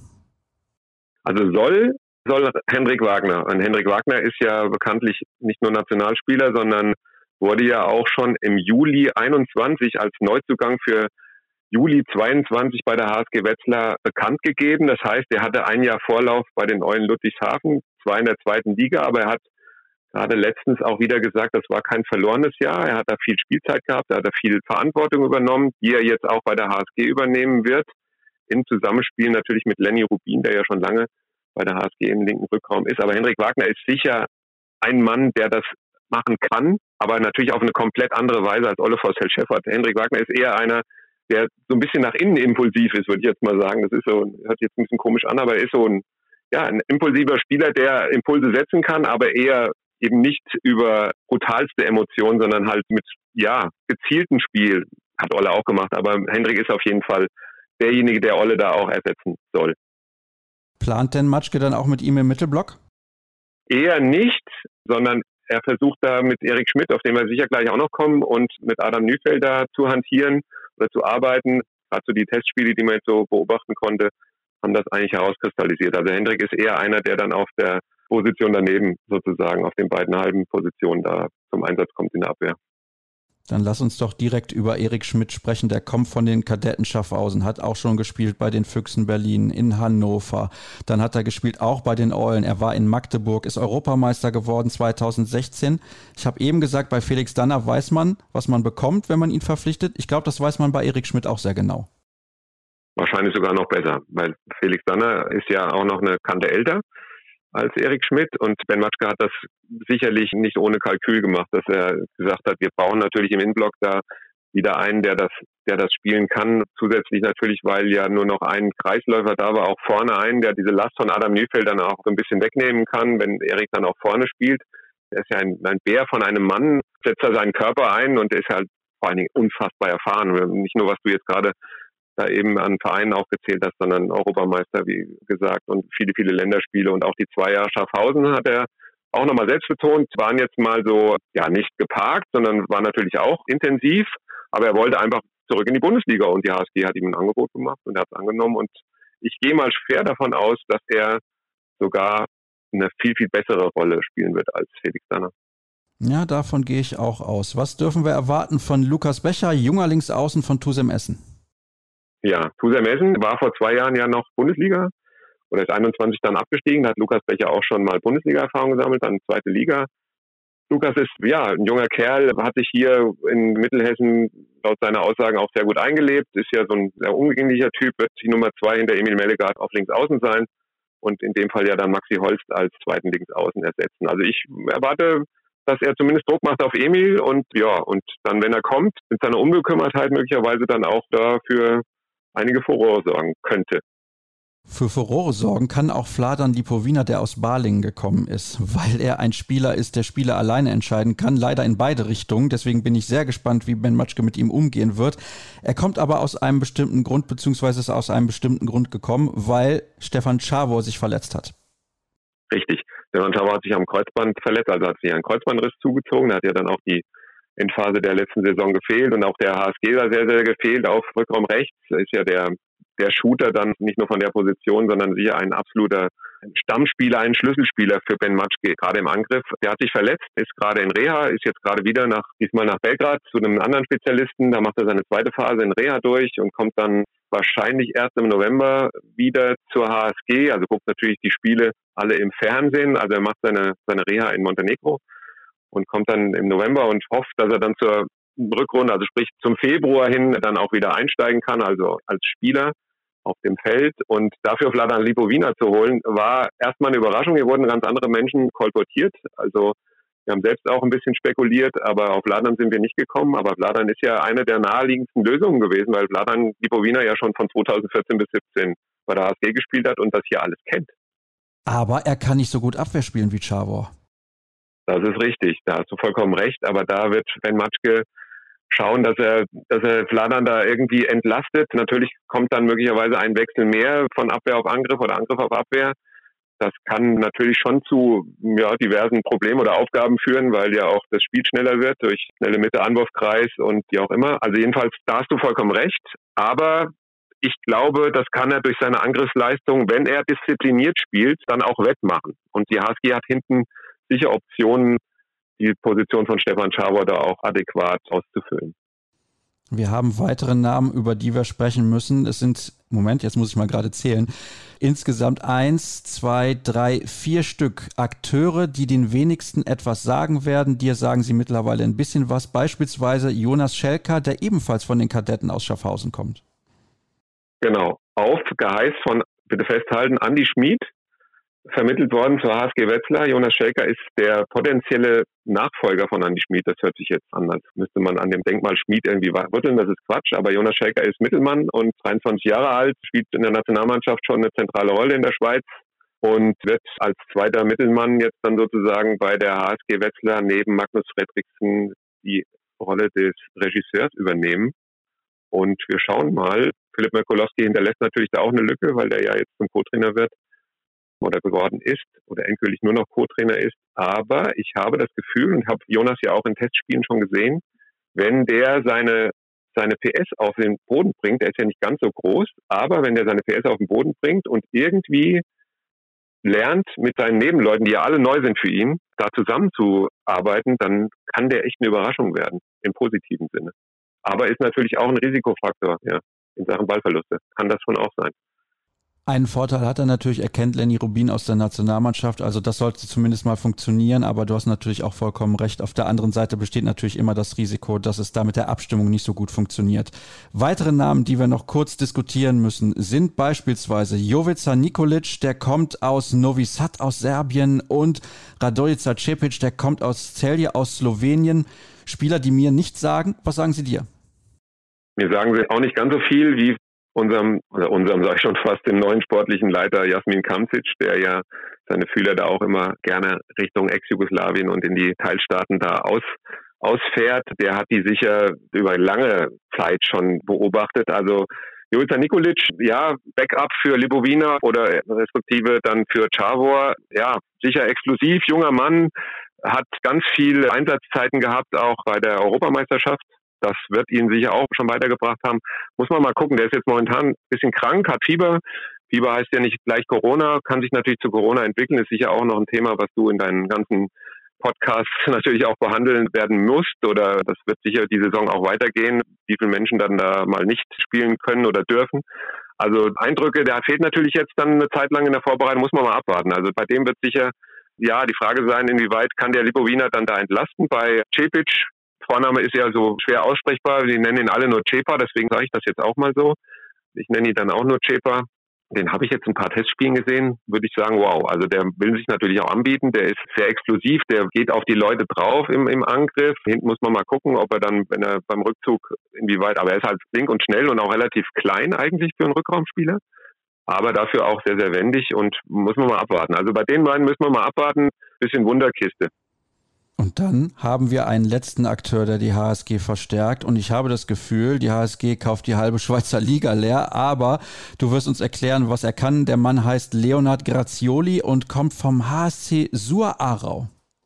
Also soll Hendrik Wagner. Und Hendrik Wagner ist ja bekanntlich nicht nur Nationalspieler, sondern wurde ja auch schon im Juli 21 als Neuzugang für Juli 22 bei der HSG Wetzlar bekannt gegeben. Das heißt, er hatte ein Jahr Vorlauf bei den Eulen Ludwigshafen, zwar in der zweiten Liga, aber er hat gerade letztens auch wieder gesagt, das war kein verlorenes Jahr. Er hat da viel Spielzeit gehabt, er hat da viel Verantwortung übernommen, die er jetzt auch bei der HSG übernehmen wird. Im Zusammenspiel natürlich mit Lenny Rubin, der ja schon lange bei der HSG im linken Rückraum ist. Aber Hendrik Wagner ist sicher ein Mann, der das machen kann, aber natürlich auf eine komplett andere Weise als Ole Forsell-Scheffert. Hendrik Wagner ist eher einer, der so ein bisschen nach innen impulsiv ist, würde ich jetzt mal sagen. Das ist so, hört jetzt ein bisschen komisch an, aber er ist so ein impulsiver Spieler, der Impulse setzen kann, aber eher eben nicht über brutalste Emotionen, sondern halt mit, gezieltem Spiel. Hat Ole auch gemacht, aber Hendrik ist auf jeden Fall derjenige, der Ole da auch ersetzen soll. Plant denn Matschke dann auch mit ihm im Mittelblock? Eher nicht, sondern er versucht da mit Erik Schmidt, auf den wir sicher gleich auch noch kommen, und mit Adam Neufelder zu hantieren oder zu arbeiten. Gerade so die Testspiele, die man jetzt so beobachten konnte, haben das eigentlich herauskristallisiert. Also Hendrik ist eher einer, der dann auf der Position daneben sozusagen, auf den beiden halben Positionen da zum Einsatz kommt in der Abwehr. Dann lass uns doch direkt über Erik Schmidt sprechen. Der kommt von den Kadetten Schaffhausen, hat auch schon gespielt bei den Füchsen Berlin, in Hannover. Dann hat er gespielt auch bei den Eulen. Er war in Magdeburg, ist Europameister geworden 2016. Ich habe eben gesagt, bei Felix Danner weiß man, was man bekommt, wenn man ihn verpflichtet. Ich glaube, das weiß man bei Erik Schmidt auch sehr genau. Wahrscheinlich sogar noch besser, weil Felix Danner ist ja auch noch eine Kante älter als Erik Schmidt, und Ben Matschke hat das sicherlich nicht ohne Kalkül gemacht, dass er gesagt hat, wir brauchen natürlich im Innenblock da wieder einen, der das spielen kann. Zusätzlich natürlich, weil ja nur noch ein Kreisläufer da war, auch vorne einen, der diese Last von Adam Neufeld dann auch so ein bisschen wegnehmen kann, wenn Erik dann auch vorne spielt. Er ist ja ein Bär von einem Mann, setzt da seinen Körper ein und ist halt vor allen Dingen unfassbar erfahren. Nicht nur, was du jetzt gerade da eben an Vereinen aufgezählt hast, sondern Europameister, wie gesagt, und viele, viele Länderspiele, und auch die 2 Jahre Schaffhausen hat er auch nochmal selbst betont, waren jetzt mal so, ja, nicht geparkt, sondern war natürlich auch intensiv, aber er wollte einfach zurück in die Bundesliga, und die HSG hat ihm ein Angebot gemacht und er hat es angenommen, und ich gehe mal schwer davon aus, dass er sogar eine viel, viel bessere Rolle spielen wird als Felix Danner. Ja, davon gehe ich auch aus. Was dürfen wir erwarten von Lukas Becher, junger Linksaußen von TuSem Essen? Ja, TuSem Essen war vor 2 Jahren ja noch Bundesliga oder ist 21 dann abgestiegen. Da hat Lukas Becher auch schon mal Bundesliga-Erfahrung gesammelt, dann 2. Liga. Lukas ist ja ein junger Kerl, hat sich hier in Mittelhessen laut seiner Aussagen auch sehr gut eingelebt, ist ja so ein sehr umgänglicher Typ, wird die Nummer 2 hinter Emil Mellegaard auf Linksaußen sein und in dem Fall ja dann Maxi Holst als 2. Linksaußen ersetzen. Also ich erwarte, dass er zumindest Druck macht auf Emil, und ja, und dann, wenn er kommt, mit seiner Unbekümmertheit möglicherweise dann auch dafür einige Furore sorgen könnte. Für Furore sorgen kann auch Vladan Lipovina, der aus Balingen gekommen ist, weil er ein Spieler ist, der Spiele alleine entscheiden kann, leider in beide Richtungen. Deswegen bin ich sehr gespannt, wie Ben Matschke mit ihm umgehen wird. Er kommt aber aus einem bestimmten Grund, beziehungsweise ist aus einem bestimmten Grund gekommen, weil Stefan Czawor sich verletzt hat. Richtig. Stefan Czawor hat sich am Kreuzband verletzt, also hat sich ein Kreuzbandriss zugezogen. Da hat ja dann auch die Endphase der letzten Saison gefehlt und auch der HSG da sehr, sehr gefehlt auf Rückraum rechts. Ist ja der Shooter dann nicht nur von der Position, sondern sicher ein absoluter Stammspieler, ein Schlüsselspieler für Ben Matschke, gerade im Angriff. Der hat sich verletzt, ist gerade in Reha, ist jetzt gerade wieder diesmal nach Belgrad zu einem anderen Spezialisten. Da macht er seine 2. Phase in Reha durch und kommt dann wahrscheinlich erst im November wieder zur HSG. Also guckt natürlich die Spiele alle im Fernsehen. Also er macht seine Reha in Montenegro und kommt dann im November und hofft, dass er dann zur Rückrunde, also sprich zum Februar hin, dann auch wieder einsteigen kann, also als Spieler auf dem Feld. Und dafür Vladan Lipovina zu holen, war erstmal eine Überraschung. Hier wurden ganz andere Menschen kolportiert. Also wir haben selbst auch ein bisschen spekuliert, aber auf Vladan sind wir nicht gekommen. Aber Vladan ist ja eine der naheliegendsten Lösungen gewesen, weil Vladan Lipovina ja schon von 2014 bis 2017 bei der HSG gespielt hat und das hier alles kennt. Aber er kann nicht so gut Abwehr spielen wie Czawor. Das ist richtig, da hast du vollkommen recht. Aber da wird Ben Matschke schauen, dass er Vladan da irgendwie entlastet. Natürlich kommt dann möglicherweise ein Wechsel mehr von Abwehr auf Angriff oder Angriff auf Abwehr. Das kann natürlich schon zu diversen Problemen oder Aufgaben führen, weil ja auch das Spiel schneller wird durch schnelle Mitte, Anwurfkreis und wie auch immer. Also jedenfalls, da hast du vollkommen recht. Aber ich glaube, das kann er durch seine Angriffsleistung, wenn er diszipliniert spielt, dann auch wettmachen. Und die HSG hat hinten sicher Optionen, die Position von Stefan Czawor da auch adäquat auszufüllen. Wir haben weitere Namen, über die wir sprechen müssen. Es sind, Moment, jetzt muss ich mal gerade zählen, insgesamt 1, 2, 3, 4 Stück Akteure, die den wenigsten etwas sagen werden. Dir sagen sie mittlerweile ein bisschen was. Beispielsweise Jonas Schelker, der ebenfalls von den Kadetten aus Schaffhausen kommt. Genau, auf Geheiß von, bitte festhalten, Andi Schmid, vermittelt worden zur HSG Wetzlar. Jonas Schelker ist der potenzielle Nachfolger von Andi Schmid. Das hört sich jetzt an, als müsste man an dem Denkmal Schmid irgendwie rütteln. Das ist Quatsch. Aber Jonas Schelker ist Mittelmann und 23 Jahre alt, spielt in der Nationalmannschaft schon eine zentrale Rolle in der Schweiz und wird als zweiter Mittelmann jetzt dann sozusagen bei der HSG Wetzlar neben Magnus Fredriksen die Rolle des Regisseurs übernehmen. Und wir schauen mal. Philipp Merkulowski hinterlässt natürlich da auch eine Lücke, weil der ja jetzt zum Co-Trainer wird. oder geworden ist oder endgültig nur noch Co-Trainer ist. Aber ich habe das Gefühl und habe Jonas ja auch in Testspielen schon gesehen, wenn der seine PS auf den Boden bringt, der ist ja nicht ganz so groß, aber wenn der seine PS auf den Boden bringt und irgendwie lernt, mit seinen Nebenleuten, die ja alle neu sind für ihn, da zusammenzuarbeiten, dann kann der echt eine Überraschung werden, im positiven Sinne. Aber ist natürlich auch ein Risikofaktor, ja, in Sachen Ballverluste. Kann das schon auch sein. Einen Vorteil hat er natürlich, er kennt Lenny Rubin aus der Nationalmannschaft, also das sollte zumindest mal funktionieren, aber du hast natürlich auch vollkommen recht. Auf der anderen Seite besteht natürlich immer das Risiko, dass es da mit der Abstimmung nicht so gut funktioniert. Weitere Namen, die wir noch kurz diskutieren müssen, sind beispielsweise Jovica Nikolic, der kommt aus Novi Sad aus Serbien, und Radojica Čepić, der kommt aus Celje aus Slowenien. Spieler, die mir nichts sagen. Was sagen sie dir? Mir sagen sie auch nicht ganz so viel wie unserem sage ich schon fast, dem neuen sportlichen Leiter Jasmin Kamcic, der ja seine Fühler da auch immer gerne Richtung Ex-Jugoslawien und in die Teilstaaten da ausfährt. Der hat die sicher über lange Zeit schon beobachtet. Also Jovica Nikolic, ja, Backup für Lipovina oder respektive dann für Čavor, ja, sicher exklusiv, junger Mann, hat ganz viele Einsatzzeiten gehabt, auch bei der Europameisterschaft. Das wird ihn sicher auch schon weitergebracht haben. Muss man mal gucken, der ist jetzt momentan ein bisschen krank, hat Fieber. Fieber heißt ja nicht gleich Corona, kann sich natürlich zu Corona entwickeln, ist sicher auch noch ein Thema, was du in deinen ganzen Podcasts natürlich auch behandeln werden musst, oder das wird sicher die Saison auch weitergehen, wie viele Menschen dann da mal nicht spielen können oder dürfen. Also Eindrücke, der fehlt natürlich jetzt dann eine Zeit lang in der Vorbereitung, muss man mal abwarten. Also bei dem wird sicher, ja, die Frage sein, inwieweit kann der Lipovina dann da entlasten. Bei Čepić, Vorname ist ja so schwer aussprechbar, die nennen ihn alle nur Čepa, deswegen sage ich das jetzt auch mal so. Ich nenne ihn dann auch nur Čepa. Den habe ich jetzt ein paar Testspielen gesehen, würde ich sagen, wow. Also der will sich natürlich auch anbieten, der ist sehr explosiv, der geht auf die Leute drauf im Angriff. Hinten muss man mal gucken, ob er dann, wenn er beim Rückzug inwieweit, aber er ist halt flink und schnell und auch relativ klein eigentlich für einen Rückraumspieler, aber dafür auch sehr, sehr wendig, und muss man mal abwarten. Also bei den beiden müssen wir mal abwarten, bisschen Wunderkiste. Und dann haben wir einen letzten Akteur, der die HSG verstärkt, und ich habe das Gefühl, die HSG kauft die halbe Schweizer Liga leer, aber du wirst uns erklären, was er kann. Der Mann heißt Leonard Grazioli und kommt vom HSC Suhr Aarau.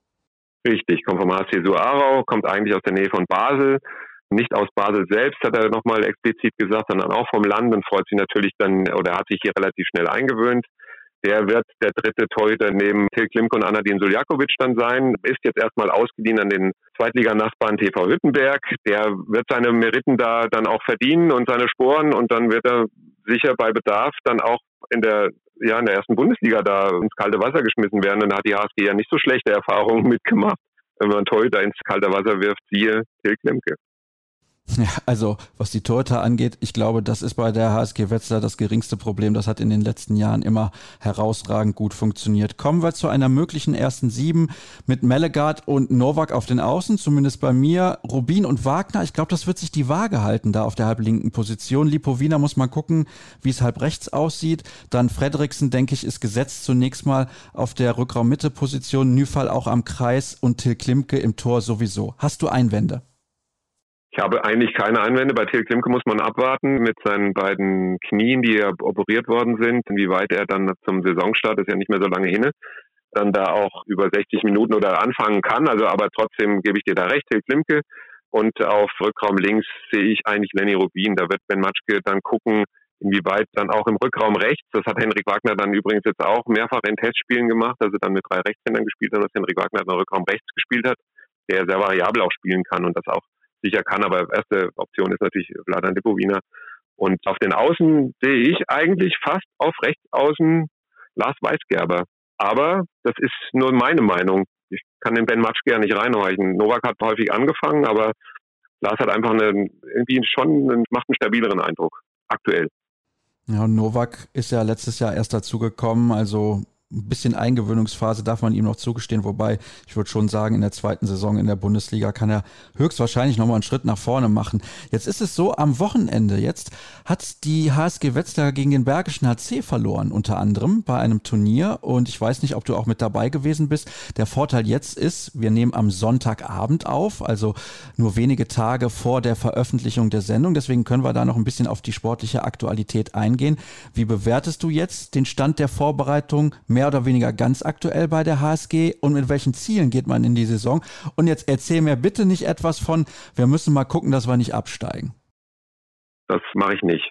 Richtig, kommt vom HSC Suhr Aarau, kommt eigentlich aus der Nähe von Basel, nicht aus Basel selbst, hat er nochmal explizit gesagt, sondern auch vom Land, und freut sich natürlich dann, oder hat sich hier relativ schnell eingewöhnt. Der wird der dritte Torhüter neben Till Klimke und Anadin Suljakovic dann sein. Ist jetzt erstmal ausgeliehen an den Zweitliganachbarn TV Hüttenberg. Der wird seine Meriten da dann auch verdienen und seine Sporen, und dann wird er sicher bei Bedarf dann auch in der ersten Bundesliga da ins kalte Wasser geschmissen werden. Dann hat die HSG ja nicht so schlechte Erfahrungen mitgemacht, wenn man Torhüter ins kalte Wasser wirft, siehe Till Klimke. Ja, also was die Torhüter angeht, ich glaube, das ist bei der HSG Wetzlar das geringste Problem. Das hat in den letzten Jahren immer herausragend gut funktioniert. Kommen wir zu einer möglichen ersten 7 mit Mellegaard und Novak auf den Außen, zumindest bei mir. Rubin und Wagner, ich glaube, das wird sich die Waage halten da auf der halblinken Position. Lipovina muss man gucken, wie es halb rechts aussieht. Dann Frederiksen, denke ich, ist gesetzt zunächst mal auf der Rückraum-Mitte-Position. Nyfall auch am Kreis und Till Klimke im Tor sowieso. Hast du Einwände? Ich habe eigentlich keine Einwände. Bei Till Klimke muss man abwarten mit seinen beiden Knien, die ja operiert worden sind, inwieweit er dann zum Saisonstart, ist ja nicht mehr so lange hin, dann da auch über 60 Minuten oder anfangen kann. Also, aber trotzdem gebe ich dir da recht, Till Klimke. Und auf Rückraum links sehe ich eigentlich Lenny Rubin. Da wird Ben Matschke dann gucken, inwieweit dann auch im Rückraum rechts, das hat Henrik Wagner dann übrigens jetzt auch mehrfach in Testspielen gemacht, also dann mit 3 Rechtshändern gespielt hat, dass Henrik Wagner dann Rückraum rechts gespielt hat, der sehr variabel auch spielen kann und das auch sicher kann, aber erste Option ist natürlich Vladan Lipovina. Und auf den Außen sehe ich eigentlich fast auf rechts außen Lars Weisgerber. Aber das ist nur meine Meinung. Ich kann den Ben Matschke ja nicht reinhorchen. Novak hat häufig angefangen, aber Lars hat einfach macht einen stabileren Eindruck. Aktuell. Ja, Novak ist ja letztes Jahr erst dazugekommen, also ein bisschen Eingewöhnungsphase darf man ihm noch zugestehen, wobei ich würde schon sagen, in der zweiten Saison in der Bundesliga kann er höchstwahrscheinlich nochmal einen Schritt nach vorne machen. Jetzt ist es so, am Wochenende jetzt hat die HSG Wetzlar gegen den Bergischen HC verloren, unter anderem bei einem Turnier, und ich weiß nicht, ob du auch mit dabei gewesen bist. Der Vorteil jetzt ist, wir nehmen am Sonntagabend auf, also nur wenige Tage vor der Veröffentlichung der Sendung, deswegen können wir da noch ein bisschen auf die sportliche Aktualität eingehen. Wie bewertest du jetzt den Stand der Vorbereitung? Mehr mehr oder weniger ganz aktuell bei der HSG und mit welchen Zielen geht man in die Saison? Und jetzt erzähl mir bitte nicht etwas von, wir müssen mal gucken, dass wir nicht absteigen. Das mache ich nicht.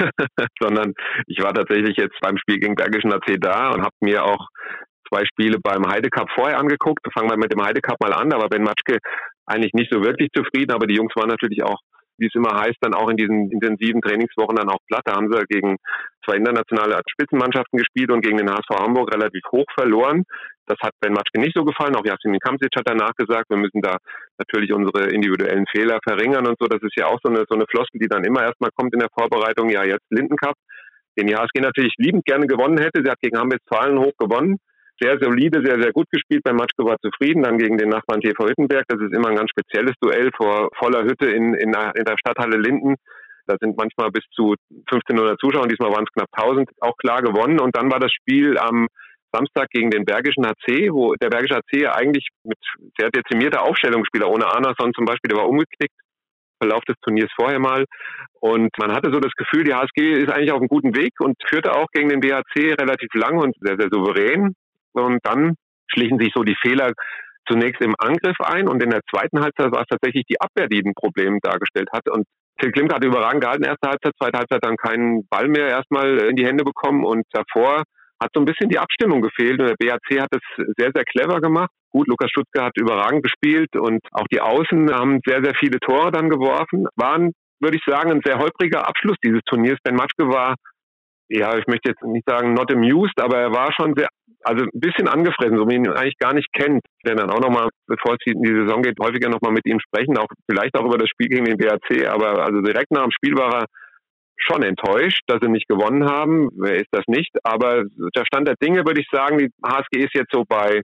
Sondern ich war tatsächlich jetzt beim Spiel gegen Bergischen AC da und habe mir auch 2 Spiele beim Heide Cup vorher angeguckt. Fangen wir mit dem Heide Cup mal an, da war Ben Matschke eigentlich nicht so wirklich zufrieden, aber die Jungs waren natürlich auch, wie es immer heißt, dann auch in diesen intensiven Trainingswochen dann auch platt. Da haben sie gegen 2 internationale Spitzenmannschaften gespielt und gegen den HSV Hamburg relativ hoch verloren. Das hat Ben Matschke nicht so gefallen. Auch Jasmin Kamsic hat danach gesagt, wir müssen da natürlich unsere individuellen Fehler verringern und so. Das ist ja auch so eine Floskel, die dann immer erstmal kommt in der Vorbereitung. Ja, jetzt Lindencup, den die HSG natürlich liebend gerne gewonnen hätte. Sie hat gegen Hamm-Westfalen hoch gewonnen. Sehr solide, sehr, sehr gut gespielt. Ben Matschke war zufrieden. Dann gegen den Nachbarn TV Hüttenberg. Das ist immer ein ganz spezielles Duell vor voller Hütte in der Stadthalle Linden. Da sind manchmal bis zu 1500 Zuschauer. Diesmal waren es knapp 1000. Auch klar gewonnen. Und dann war das Spiel am Samstag gegen den Bergischen HC, wo der Bergische HC eigentlich mit sehr dezimierter Aufstellungsspieler, ohne Arnason zum Beispiel, der war umgeknickt. Verlauf des Turniers vorher mal. Und man hatte so das Gefühl, die HSG ist eigentlich auf einem guten Weg und führte auch gegen den BHC relativ lang und sehr, sehr souverän. Und dann schlichen sich so die Fehler zunächst im Angriff ein und in der zweiten Halbzeit war es tatsächlich die Abwehr, die ein Problem dargestellt hat. Und Till Klimke hat überragend gehalten, erste Halbzeit, zweite Halbzeit dann keinen Ball mehr erstmal in die Hände bekommen und davor hat so ein bisschen die Abstimmung gefehlt und der BHC hat es sehr, sehr clever gemacht. Gut, Lukas Stutzke hat überragend gespielt und auch die Außen haben sehr, sehr viele Tore dann geworfen. Waren, würde ich sagen, ein sehr holpriger Abschluss dieses Turniers. Ben Matschke war, ja, ich möchte jetzt nicht sagen not amused, aber er war schon sehr, also ein bisschen angefressen, so wie man ihn eigentlich gar nicht kennt. Ich werde dann auch nochmal, bevor es in die Saison geht, häufiger nochmal mit ihm sprechen, auch vielleicht auch über das Spiel gegen den BHC, aber also direkt nach dem Spiel war er schon enttäuscht, dass sie nicht gewonnen haben. Wer ist das nicht? Aber der Stand der Dinge, würde ich sagen, die HSG ist jetzt so bei,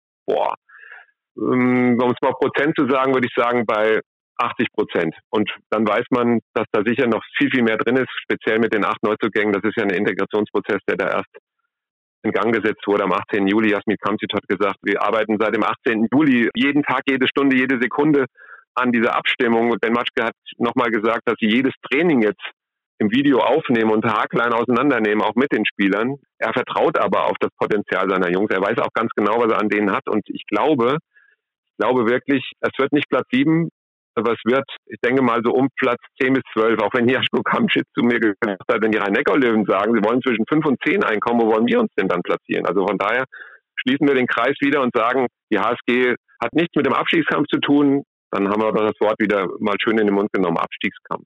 um es mal Prozent zu sagen, würde ich sagen, bei 80%. Und dann weiß man, dass da sicher noch viel, viel mehr drin ist, speziell mit den 8 Neuzugängen. Das ist ja ein Integrationsprozess, der da erst in Gang gesetzt wurde am 18. Juli. Jasmin Kamsic hat gesagt, wir arbeiten seit dem 18. Juli jeden Tag, jede Stunde, jede Sekunde an dieser Abstimmung. Und Ben Matschke hat nochmal gesagt, dass sie jedes Training jetzt im Video aufnehmen und haarklein auseinandernehmen, auch mit den Spielern. Er vertraut aber auf das Potenzial seiner Jungs. Er weiß auch ganz genau, was er an denen hat. Und ich glaube wirklich, es wird nicht Platz 7, aber es wird, ich denke mal, so um Platz 10 bis 12, auch wenn Jaschko Kamschitz zu mir gesagt hat, wenn die Rhein-Neckar-Löwen sagen, sie wollen zwischen 5 und 10 einkommen, wo wollen wir uns denn dann platzieren? Also von daher schließen wir den Kreis wieder und sagen, die HSG hat nichts mit dem Abstiegskampf zu tun. Dann haben wir aber das Wort wieder mal schön in den Mund genommen, Abstiegskampf.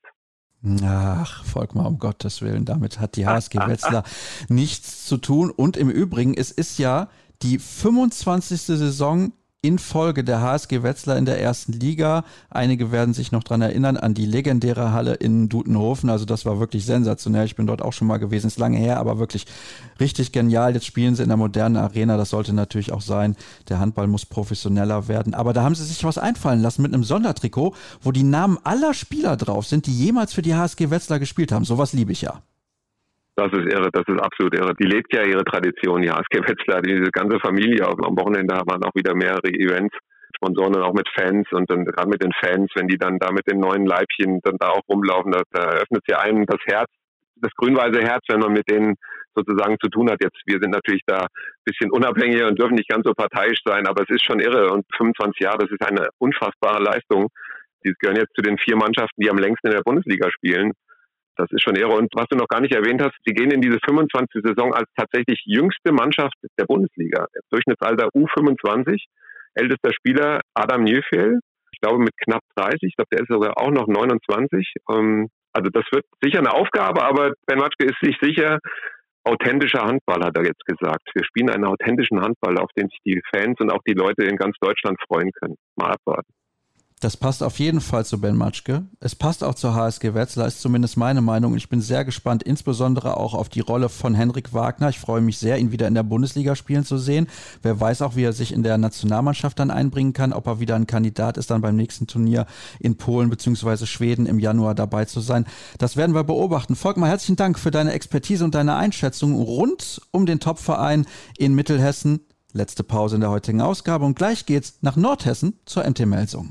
Ach, Volkmar, um Gottes Willen, damit hat die HSG Wetzlar nichts zu tun. Und im Übrigen, es ist ja die 25. Saison in Folge der HSG Wetzlar in der ersten Liga. Einige werden sich noch dran erinnern an die legendäre Halle in Dutenhofen. Also das war wirklich sensationell. Ich bin dort auch schon mal gewesen, ist lange her, aber wirklich richtig genial. Jetzt spielen sie in der modernen Arena. Das sollte natürlich auch sein. Der Handball muss professioneller werden. Aber da haben sie sich was einfallen lassen mit einem Sondertrikot, wo die Namen aller Spieler drauf sind, die jemals für die HSG Wetzlar gespielt haben. Sowas liebe ich ja. Das ist irre, das ist absolut irre. Die lebt ja ihre Tradition, die HSG Wetzlar, diese ganze Familie. Am Wochenende waren auch wieder mehrere Events, Sponsoren und auch mit Fans und dann gerade mit den Fans, wenn die dann da mit den neuen Leibchen dann da auch rumlaufen, da öffnet ja einem das Herz, das grün-weiße Herz, wenn man mit denen sozusagen zu tun hat. Jetzt, wir sind natürlich da ein bisschen unabhängiger und dürfen nicht ganz so parteiisch sein, aber es ist schon irre und 25 Jahre, das ist eine unfassbare Leistung. Die gehören jetzt zu den 4 Mannschaften, die am längsten in der Bundesliga spielen. Das ist schon irre. Und was du noch gar nicht erwähnt hast, sie gehen in diese 25. Saison als tatsächlich jüngste Mannschaft der Bundesliga. Durchschnittsalter U25. Ältester Spieler Adam Njefjell. Ich glaube mit knapp 30. Ich glaube, der ist sogar auch noch 29. Also das wird sicher eine Aufgabe, aber Ben Matschke ist sich sicher, authentischer Handball, hat er jetzt gesagt. Wir spielen einen authentischen Handball, auf den sich die Fans und auch die Leute in ganz Deutschland freuen können. Mal abwarten. Das passt auf jeden Fall zu Ben Matschke. Es passt auch zur HSG Wetzlar, ist zumindest meine Meinung. Ich bin sehr gespannt, insbesondere auch auf die Rolle von Henrik Wagner. Ich freue mich sehr, ihn wieder in der Bundesliga spielen zu sehen. Wer weiß auch, wie er sich in der Nationalmannschaft dann einbringen kann, ob er wieder ein Kandidat ist, dann beim nächsten Turnier in Polen bzw. Schweden im Januar dabei zu sein. Das werden wir beobachten. Volkmar, herzlichen Dank für deine Expertise und deine Einschätzung rund um den Top-Verein in Mittelhessen. Letzte Pause in der heutigen Ausgabe und gleich geht's nach Nordhessen zur MT Melsung.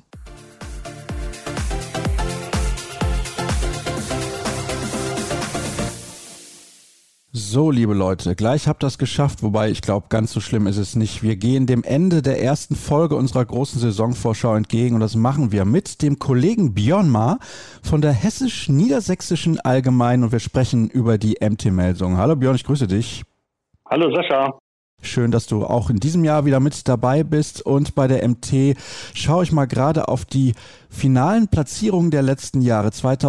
So, liebe Leute, gleich habt ihr es geschafft, wobei ich glaube, ganz so schlimm ist es nicht. Wir gehen dem Ende der ersten Folge unserer großen Saisonvorschau entgegen und das machen wir mit dem Kollegen Björn Maar von der Hessisch-Niedersächsischen Allgemeinen und wir sprechen über die MT-Meldung. Hallo Björn, ich grüße dich. Hallo Sascha. Schön, dass du auch in diesem Jahr wieder mit dabei bist und bei der MT schaue ich mal gerade auf die finalen Platzierungen der letzten Jahre.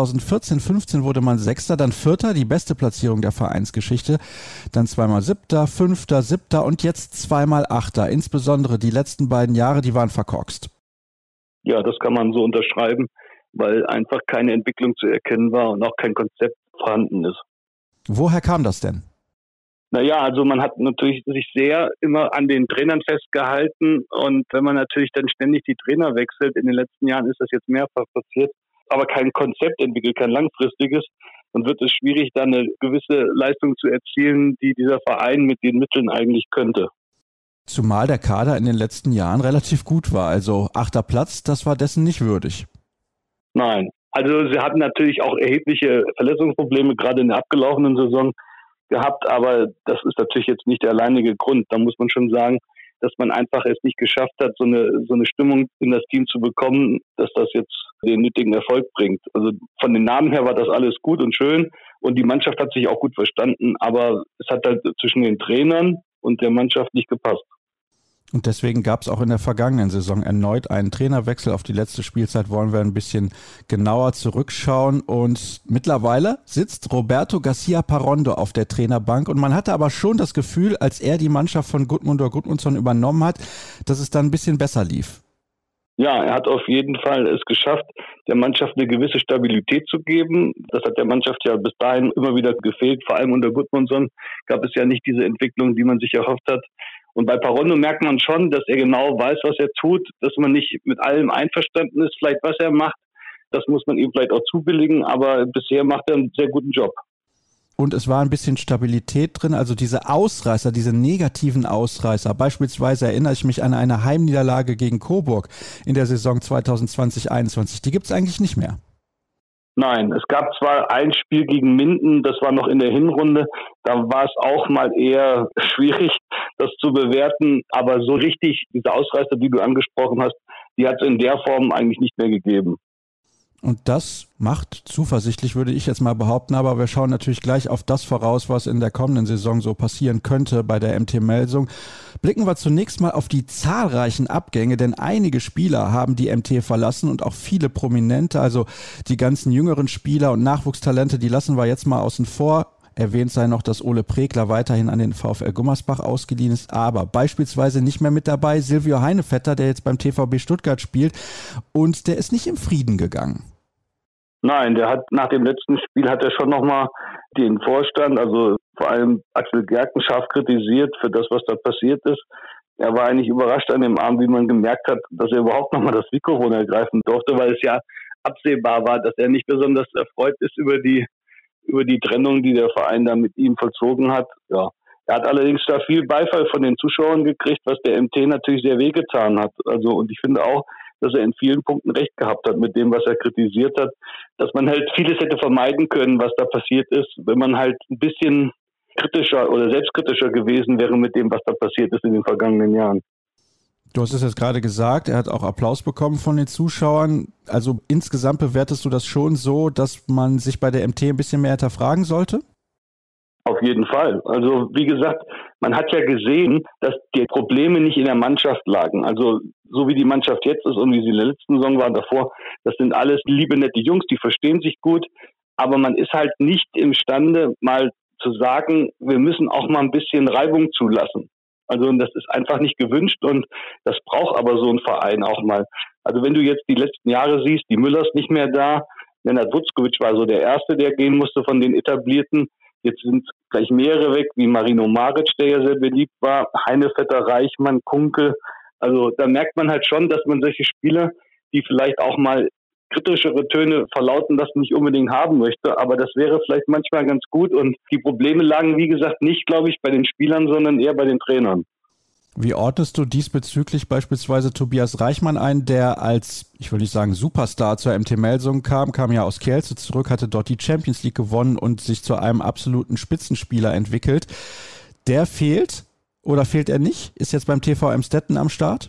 2014-15 wurde man Sechster, dann Vierter, die beste Platzierung der Vereinsgeschichte, dann zweimal Siebter, Fünfter, Siebter und jetzt zweimal Achter. Insbesondere die letzten beiden Jahre, die waren verkorkst. Ja, das kann man so unterschreiben, weil einfach keine Entwicklung zu erkennen war und auch kein Konzept vorhanden ist. Woher kam das denn? Naja, also man hat natürlich sich sehr immer an den Trainern festgehalten und wenn man natürlich dann ständig die Trainer wechselt, in den letzten Jahren ist das jetzt mehrfach passiert, aber kein Konzept entwickelt, kein langfristiges, dann wird es schwierig, dann eine gewisse Leistung zu erzielen, die dieser Verein mit den Mitteln eigentlich könnte. Zumal der Kader in den letzten Jahren relativ gut war, also 8. Platz, das war dessen nicht würdig. Nein, also sie hatten natürlich auch erhebliche Verletzungsprobleme, gerade in der abgelaufenen Saison gehabt, aber das ist natürlich jetzt nicht der alleinige Grund. Da muss man schon sagen, dass man einfach es nicht geschafft hat, so eine Stimmung in das Team zu bekommen, dass das jetzt den nötigen Erfolg bringt. Also von den Namen her war das alles gut und schön und die Mannschaft hat sich auch gut verstanden, aber es hat halt zwischen den Trainern und der Mannschaft nicht gepasst. Und deswegen gab es auch in der vergangenen Saison erneut einen Trainerwechsel. Auf die letzte Spielzeit wollen wir ein bisschen genauer zurückschauen. Und mittlerweile sitzt Roberto Garcia Parrondo auf der Trainerbank. Und man hatte aber schon das Gefühl, als er die Mannschaft von Gudmundur Gudmundsson übernommen hat, dass es dann ein bisschen besser lief. Ja, er hat auf jeden Fall es geschafft, der Mannschaft eine gewisse Stabilität zu geben. Das hat der Mannschaft ja bis dahin immer wieder gefehlt. Vor allem unter Gudmundsson gab es ja nicht diese Entwicklung, die man sich erhofft hat. Und bei Parrondo merkt man schon, dass er genau weiß, was er tut, dass man nicht mit allem einverstanden ist, vielleicht was er macht. Das muss man ihm vielleicht auch zubilligen, aber bisher macht er einen sehr guten Job. Und es war ein bisschen Stabilität drin, also diese Ausreißer, diese negativen Ausreißer. Beispielsweise erinnere ich mich an eine Heimniederlage gegen Coburg in der Saison 2020-21. Die gibt es eigentlich nicht mehr. Nein, es gab zwar ein Spiel gegen Minden, das war noch in der Hinrunde, da war es auch mal eher schwierig, das zu bewerten, aber so richtig, diese Ausreißer, die du angesprochen hast, die hat es in der Form eigentlich nicht mehr gegeben. Und das macht zuversichtlich, würde ich jetzt mal behaupten, aber wir schauen natürlich gleich auf das voraus, was in der kommenden Saison so passieren könnte bei der MT-Melsung. Blicken wir zunächst mal auf die zahlreichen Abgänge, denn einige Spieler haben die MT verlassen und auch viele Prominente, also die ganzen jüngeren Spieler und Nachwuchstalente, die lassen wir jetzt mal außen vor. Erwähnt sei noch, dass Ole Pregler weiterhin an den VfL Gummersbach ausgeliehen ist, aber beispielsweise nicht mehr mit dabei Silvio Heinevetter, der jetzt beim TVB Stuttgart spielt und der ist nicht im Frieden gegangen. Nein, der hat nach dem letzten Spiel hat er schon nochmal den Vorstand, also vor allem Axel Gerken, scharf kritisiert für das, was da passiert ist. Er war eigentlich überrascht an dem Abend, wie man gemerkt hat, dass er überhaupt nochmal das Mikrofon ergreifen durfte, weil es ja absehbar war, dass er nicht besonders erfreut ist über die Trennung, die der Verein da mit ihm vollzogen hat. Ja. Er hat allerdings da viel Beifall von den Zuschauern gekriegt, was der MT natürlich sehr wehgetan hat. Also, und ich finde auch, dass er in vielen Punkten recht gehabt hat mit dem, was er kritisiert hat, dass man halt vieles hätte vermeiden können, was da passiert ist, wenn man halt ein bisschen kritischer oder selbstkritischer gewesen wäre mit dem, was da passiert ist in den vergangenen Jahren. Du hast es jetzt gerade gesagt, er hat auch Applaus bekommen von den Zuschauern. Also insgesamt bewertest du das schon so, dass man sich bei der MT ein bisschen mehr hinterfragen sollte? Auf jeden Fall. Also wie gesagt, man hat ja gesehen, dass die Probleme nicht in der Mannschaft lagen. Also so wie die Mannschaft jetzt ist und wie sie in der letzten Saison war davor, das sind alles liebe, nette Jungs, die verstehen sich gut. Aber man ist halt nicht imstande, mal zu sagen, wir müssen auch mal ein bisschen Reibung zulassen. Also das ist einfach nicht gewünscht und das braucht aber so ein Verein auch mal. Also wenn du jetzt die letzten Jahre siehst, die Müller ist nicht mehr da, Nenad Vuckovic war so der Erste, der gehen musste von den Etablierten. Jetzt sind gleich mehrere weg, wie Marino Maric, der ja sehr beliebt war, Heinevetter, Reichmann, Kunkel. Also da merkt man halt schon, dass man solche Spieler, die vielleicht auch mal kritischere Töne verlauten lassen, nicht unbedingt haben möchte. Aber das wäre vielleicht manchmal ganz gut. Und die Probleme lagen, wie gesagt, nicht, glaube ich, bei den Spielern, sondern eher bei den Trainern. Wie ordnest du diesbezüglich beispielsweise Tobias Reichmann ein, der als, ich will nicht sagen Superstar zur MT Melsungen kam ja aus Kielce zurück, hatte dort die Champions League gewonnen und sich zu einem absoluten Spitzenspieler entwickelt. Der fehlt oder fehlt er nicht? Ist jetzt beim TV Emstetten am Start?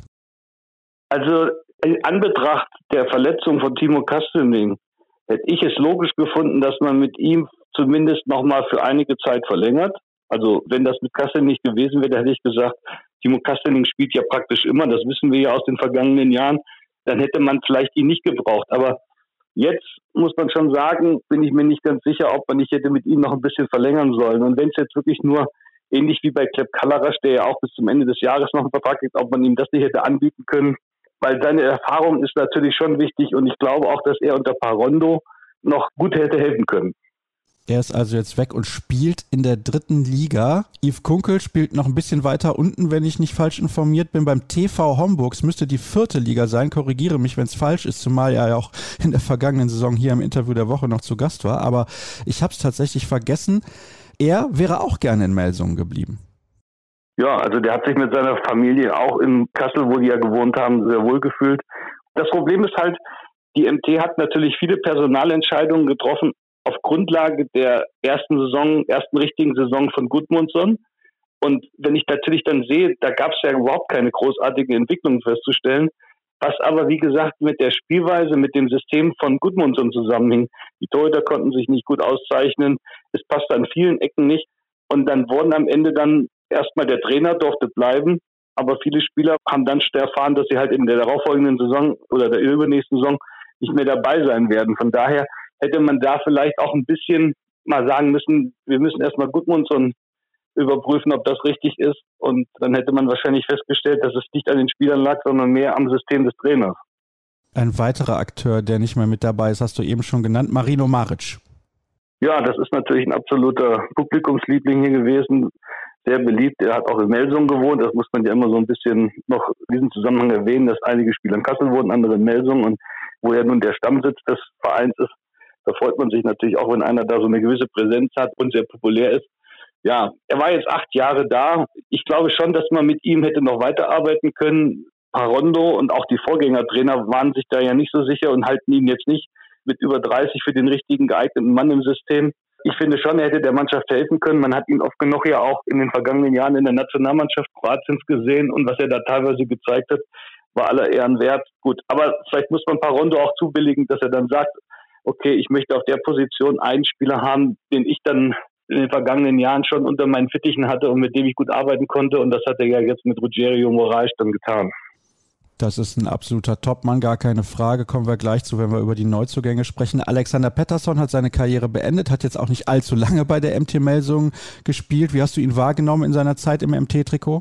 Also in Anbetracht der Verletzung von Timo Kastening hätte ich es logisch gefunden, dass man mit ihm zumindest nochmal für einige Zeit verlängert. Also wenn das mit Kastening nicht gewesen wäre, hätte ich gesagt, Timo Kastening spielt ja praktisch immer, das wissen wir ja aus den vergangenen Jahren, dann hätte man vielleicht ihn nicht gebraucht. Aber jetzt muss man schon sagen, bin ich mir nicht ganz sicher, ob man nicht hätte mit ihm noch ein bisschen verlängern sollen. Und wenn es jetzt wirklich nur ähnlich wie bei Kleb Kalarasch, der ja auch bis zum Ende des Jahres noch einen Vertrag kriegt, ob man ihm das nicht hätte anbieten können, weil seine Erfahrung ist natürlich schon wichtig und ich glaube auch, dass er unter Parondo noch gut hätte helfen können. Er ist also jetzt weg und spielt in der 3. Liga. Yves Kunkel spielt noch ein bisschen weiter unten, wenn ich nicht falsch informiert bin. Beim TV Homburg. Es müsste die 4. Liga sein. Korrigiere mich, wenn es falsch ist, zumal er ja auch in der vergangenen Saison hier im Interview der Woche noch zu Gast war. Aber ich habe es tatsächlich vergessen. Er wäre auch gerne in Melsungen geblieben. Ja, also der hat sich mit seiner Familie auch in Kassel, wo die ja gewohnt haben, sehr wohl gefühlt. Das Problem ist halt, die MT hat natürlich viele Personalentscheidungen getroffen auf Grundlage der ersten richtigen Saison von Gudmundsson. Und wenn ich natürlich dann sehe, da gab es ja überhaupt keine großartige Entwicklung festzustellen, was aber, wie gesagt, mit der Spielweise, mit dem System von Gudmundsson zusammenhing. Die Torhüter konnten sich nicht gut auszeichnen, es passte an vielen Ecken nicht. Und dann wurden am Ende dann erstmal der Trainer durfte bleiben, aber viele Spieler haben dann erfahren, dass sie halt in der darauffolgenden Saison oder der übernächsten Saison nicht mehr dabei sein werden. Von daher hätte man da vielleicht auch ein bisschen mal sagen müssen, wir müssen erstmal Gudmundsson überprüfen, ob das richtig ist. Und dann hätte man wahrscheinlich festgestellt, dass es nicht an den Spielern lag, sondern mehr am System des Trainers. Ein weiterer Akteur, der nicht mehr mit dabei ist, hast du eben schon genannt, Marino Maric. Ja, das ist natürlich ein absoluter Publikumsliebling hier gewesen. Sehr beliebt. Er hat auch in Melsungen gewohnt. Das muss man ja immer so ein bisschen noch in diesem Zusammenhang erwähnen, dass einige Spieler in Kassel wohnen, andere in Melsungen. Und wo er nun der Stammsitz des Vereins ist, da freut man sich natürlich auch, wenn einer da so eine gewisse Präsenz hat und sehr populär ist. Ja, er war jetzt 8 Jahre da. Ich glaube schon, dass man mit ihm hätte noch weiterarbeiten können. Parondo und auch die Vorgängertrainer waren sich da ja nicht so sicher und halten ihn jetzt nicht mit über 30 für den richtigen geeigneten Mann im System. Ich finde schon, er hätte der Mannschaft helfen können. Man hat ihn oft genug ja auch in den vergangenen Jahren in der Nationalmannschaft Kroatiens gesehen und was er da teilweise gezeigt hat, war aller Ehren wert. Gut, aber vielleicht muss man Parondo auch zubilligen, dass er dann sagt, okay, ich möchte auf der Position einen Spieler haben, den ich dann in den vergangenen Jahren schon unter meinen Fittichen hatte und mit dem ich gut arbeiten konnte. Und das hat er ja jetzt mit Rogério Moraes dann getan. Das ist ein absoluter Topmann, gar keine Frage. Kommen wir gleich zu, wenn wir über die Neuzugänge sprechen. Alexander Pettersson hat seine Karriere beendet, hat jetzt auch nicht allzu lange bei der MT Melsungen gespielt. Wie hast du ihn wahrgenommen in seiner Zeit im MT-Trikot?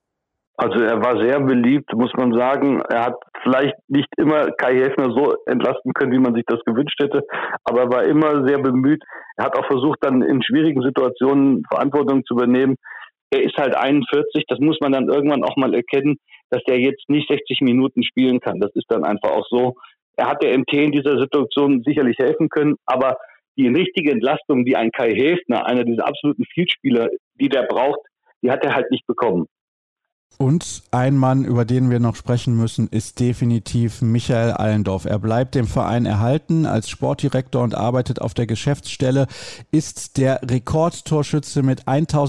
Also er war sehr beliebt, muss man sagen. Er hat vielleicht nicht immer Kai Häfner so entlasten können, wie man sich das gewünscht hätte, aber er war immer sehr bemüht. Er hat auch versucht, dann in schwierigen Situationen Verantwortung zu übernehmen. Er ist halt 41, das muss man dann irgendwann auch mal erkennen, dass der jetzt nicht 60 Minuten spielen kann. Das ist dann einfach auch so. Er hat der MT in dieser Situation sicherlich helfen können, aber die richtige Entlastung, die ein Kai Häfner, einer dieser absoluten Vielspieler, die der braucht, die hat er halt nicht bekommen. Und ein Mann, über den wir noch sprechen müssen, ist definitiv Michael Allendorf. Er bleibt dem Verein erhalten als Sportdirektor und arbeitet auf der Geschäftsstelle, ist der Rekordtorschütze mit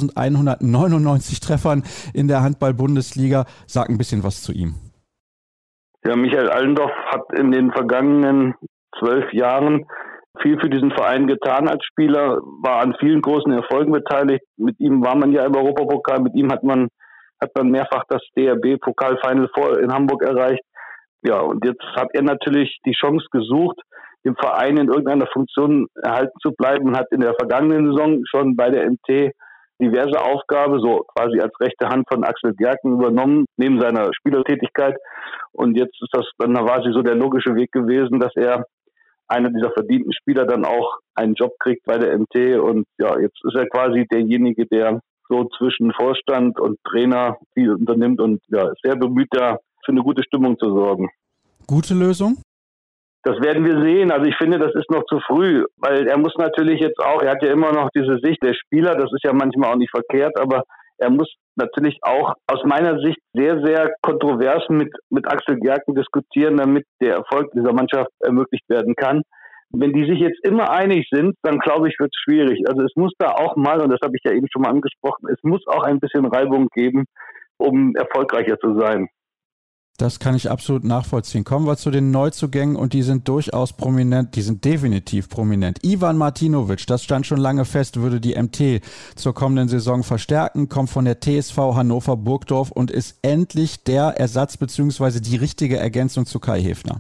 1199 Treffern in der Handball-Bundesliga. Sag ein bisschen was zu ihm. Ja, Michael Allendorf hat in den vergangenen 12 Jahren viel für diesen Verein getan als Spieler, war an vielen großen Erfolgen beteiligt. Mit ihm war man ja im Europapokal, mit ihm hat man mehrfach das DRB-Pokal-Final in Hamburg erreicht. Ja, und jetzt hat er natürlich die Chance gesucht, dem Verein in irgendeiner Funktion erhalten zu bleiben und hat in der vergangenen Saison schon bei der MT diverse Aufgaben, so quasi als rechte Hand von Axel Gerken übernommen, neben seiner Spielertätigkeit. Und jetzt ist das dann quasi so der logische Weg gewesen, dass er einer dieser verdienten Spieler dann auch einen Job kriegt bei der MT. Und ja, jetzt ist er quasi derjenige, der so zwischen Vorstand und Trainer viel unternimmt und ja, ist sehr bemüht, da für eine gute Stimmung zu sorgen. Gute Lösung? Das werden wir sehen. Also ich finde, das ist noch zu früh, weil er muss natürlich jetzt auch, er hat ja immer noch diese Sicht der Spieler, das ist ja manchmal auch nicht verkehrt, aber er muss natürlich auch aus meiner Sicht sehr, sehr kontrovers mit Axel Gerken diskutieren, damit der Erfolg dieser Mannschaft ermöglicht werden kann. Wenn die sich jetzt immer einig sind, dann glaube ich, wird es schwierig. Also es muss da auch mal, und das habe ich ja eben schon mal angesprochen, es muss auch ein bisschen Reibung geben, um erfolgreicher zu sein. Das kann ich absolut nachvollziehen. Kommen wir zu den Neuzugängen und die sind durchaus prominent, die sind definitiv prominent. Ivan Martinovic, das stand schon lange fest, würde die MT zur kommenden Saison verstärken, kommt von der TSV Hannover Burgdorf und ist endlich der Ersatz bzw. die richtige Ergänzung zu Kai Häfner.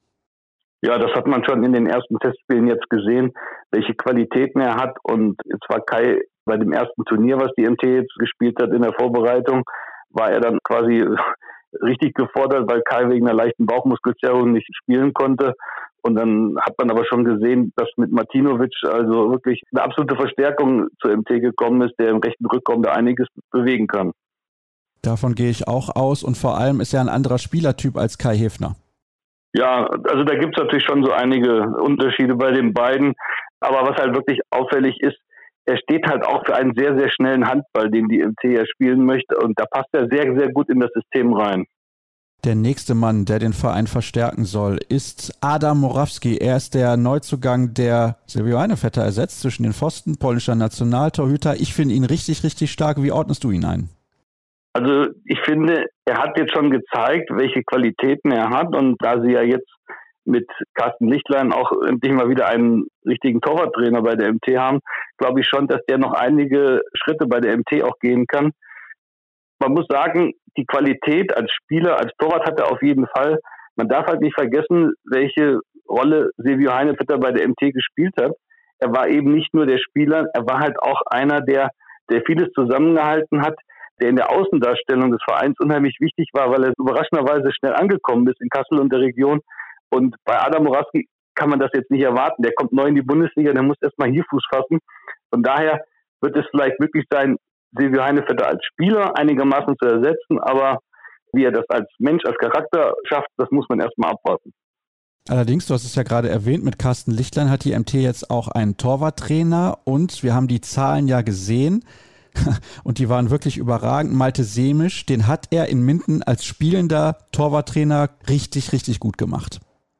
Ja, das hat man schon in den ersten Testspielen jetzt gesehen, welche Qualitäten er hat. Und jetzt war Kai bei dem ersten Turnier, was die MT jetzt gespielt hat in der Vorbereitung, war er dann quasi richtig gefordert, weil Kai wegen einer leichten Bauchmuskelzerrung nicht spielen konnte. Und dann hat man aber schon gesehen, dass mit Martinovic also wirklich eine absolute Verstärkung zur MT gekommen ist, der im rechten Rückraum da einiges bewegen kann. Davon gehe ich auch aus und vor allem ist er ein anderer Spielertyp als Kai Häfner. Ja, also da gibt es natürlich schon so einige Unterschiede bei den beiden. Aber was halt wirklich auffällig ist, er steht halt auch für einen sehr, sehr schnellen Handball, den die MT ja spielen möchte. Und da passt er sehr, sehr gut in das System rein. Der nächste Mann, der den Verein verstärken soll, ist Adam Morawski. Er ist der Neuzugang, der Silvio Heinevetter ersetzt zwischen den Pfosten, polnischer Nationaltorhüter. Ich finde ihn richtig, richtig stark. Wie ordnest du ihn ein? Also ich finde, er hat jetzt schon gezeigt, welche Qualitäten er hat. Und da sie ja jetzt mit Carsten Lichtlein auch endlich mal wieder einen richtigen Torwarttrainer bei der MT haben, glaube ich schon, dass der noch einige Schritte bei der MT auch gehen kann. Man muss sagen, die Qualität als Spieler, als Torwart hat er auf jeden Fall. Man darf halt nicht vergessen, welche Rolle Silvio Heinevetter bei der MT gespielt hat. Er war eben nicht nur der Spieler, er war halt auch einer, der vieles zusammengehalten hat, der in der Außendarstellung des Vereins unheimlich wichtig war, weil er überraschenderweise schnell angekommen ist in Kassel und der Region. Und bei Adam Morawski kann man das jetzt nicht erwarten. Der kommt neu in die Bundesliga, der muss erstmal hier Fuß fassen. Von daher wird es vielleicht möglich sein, Silvio Heinevetter als Spieler einigermaßen zu ersetzen, aber wie er das als Mensch, als Charakter schafft, das muss man erstmal abwarten. Allerdings, du hast es ja gerade erwähnt, mit Carsten Lichtlein hat die MT jetzt auch einen Torwarttrainer und wir haben die Zahlen ja gesehen und die waren wirklich überragend. Malte Semisch, den hat er in Minden als spielender Torwarttrainer richtig, richtig gut gemacht.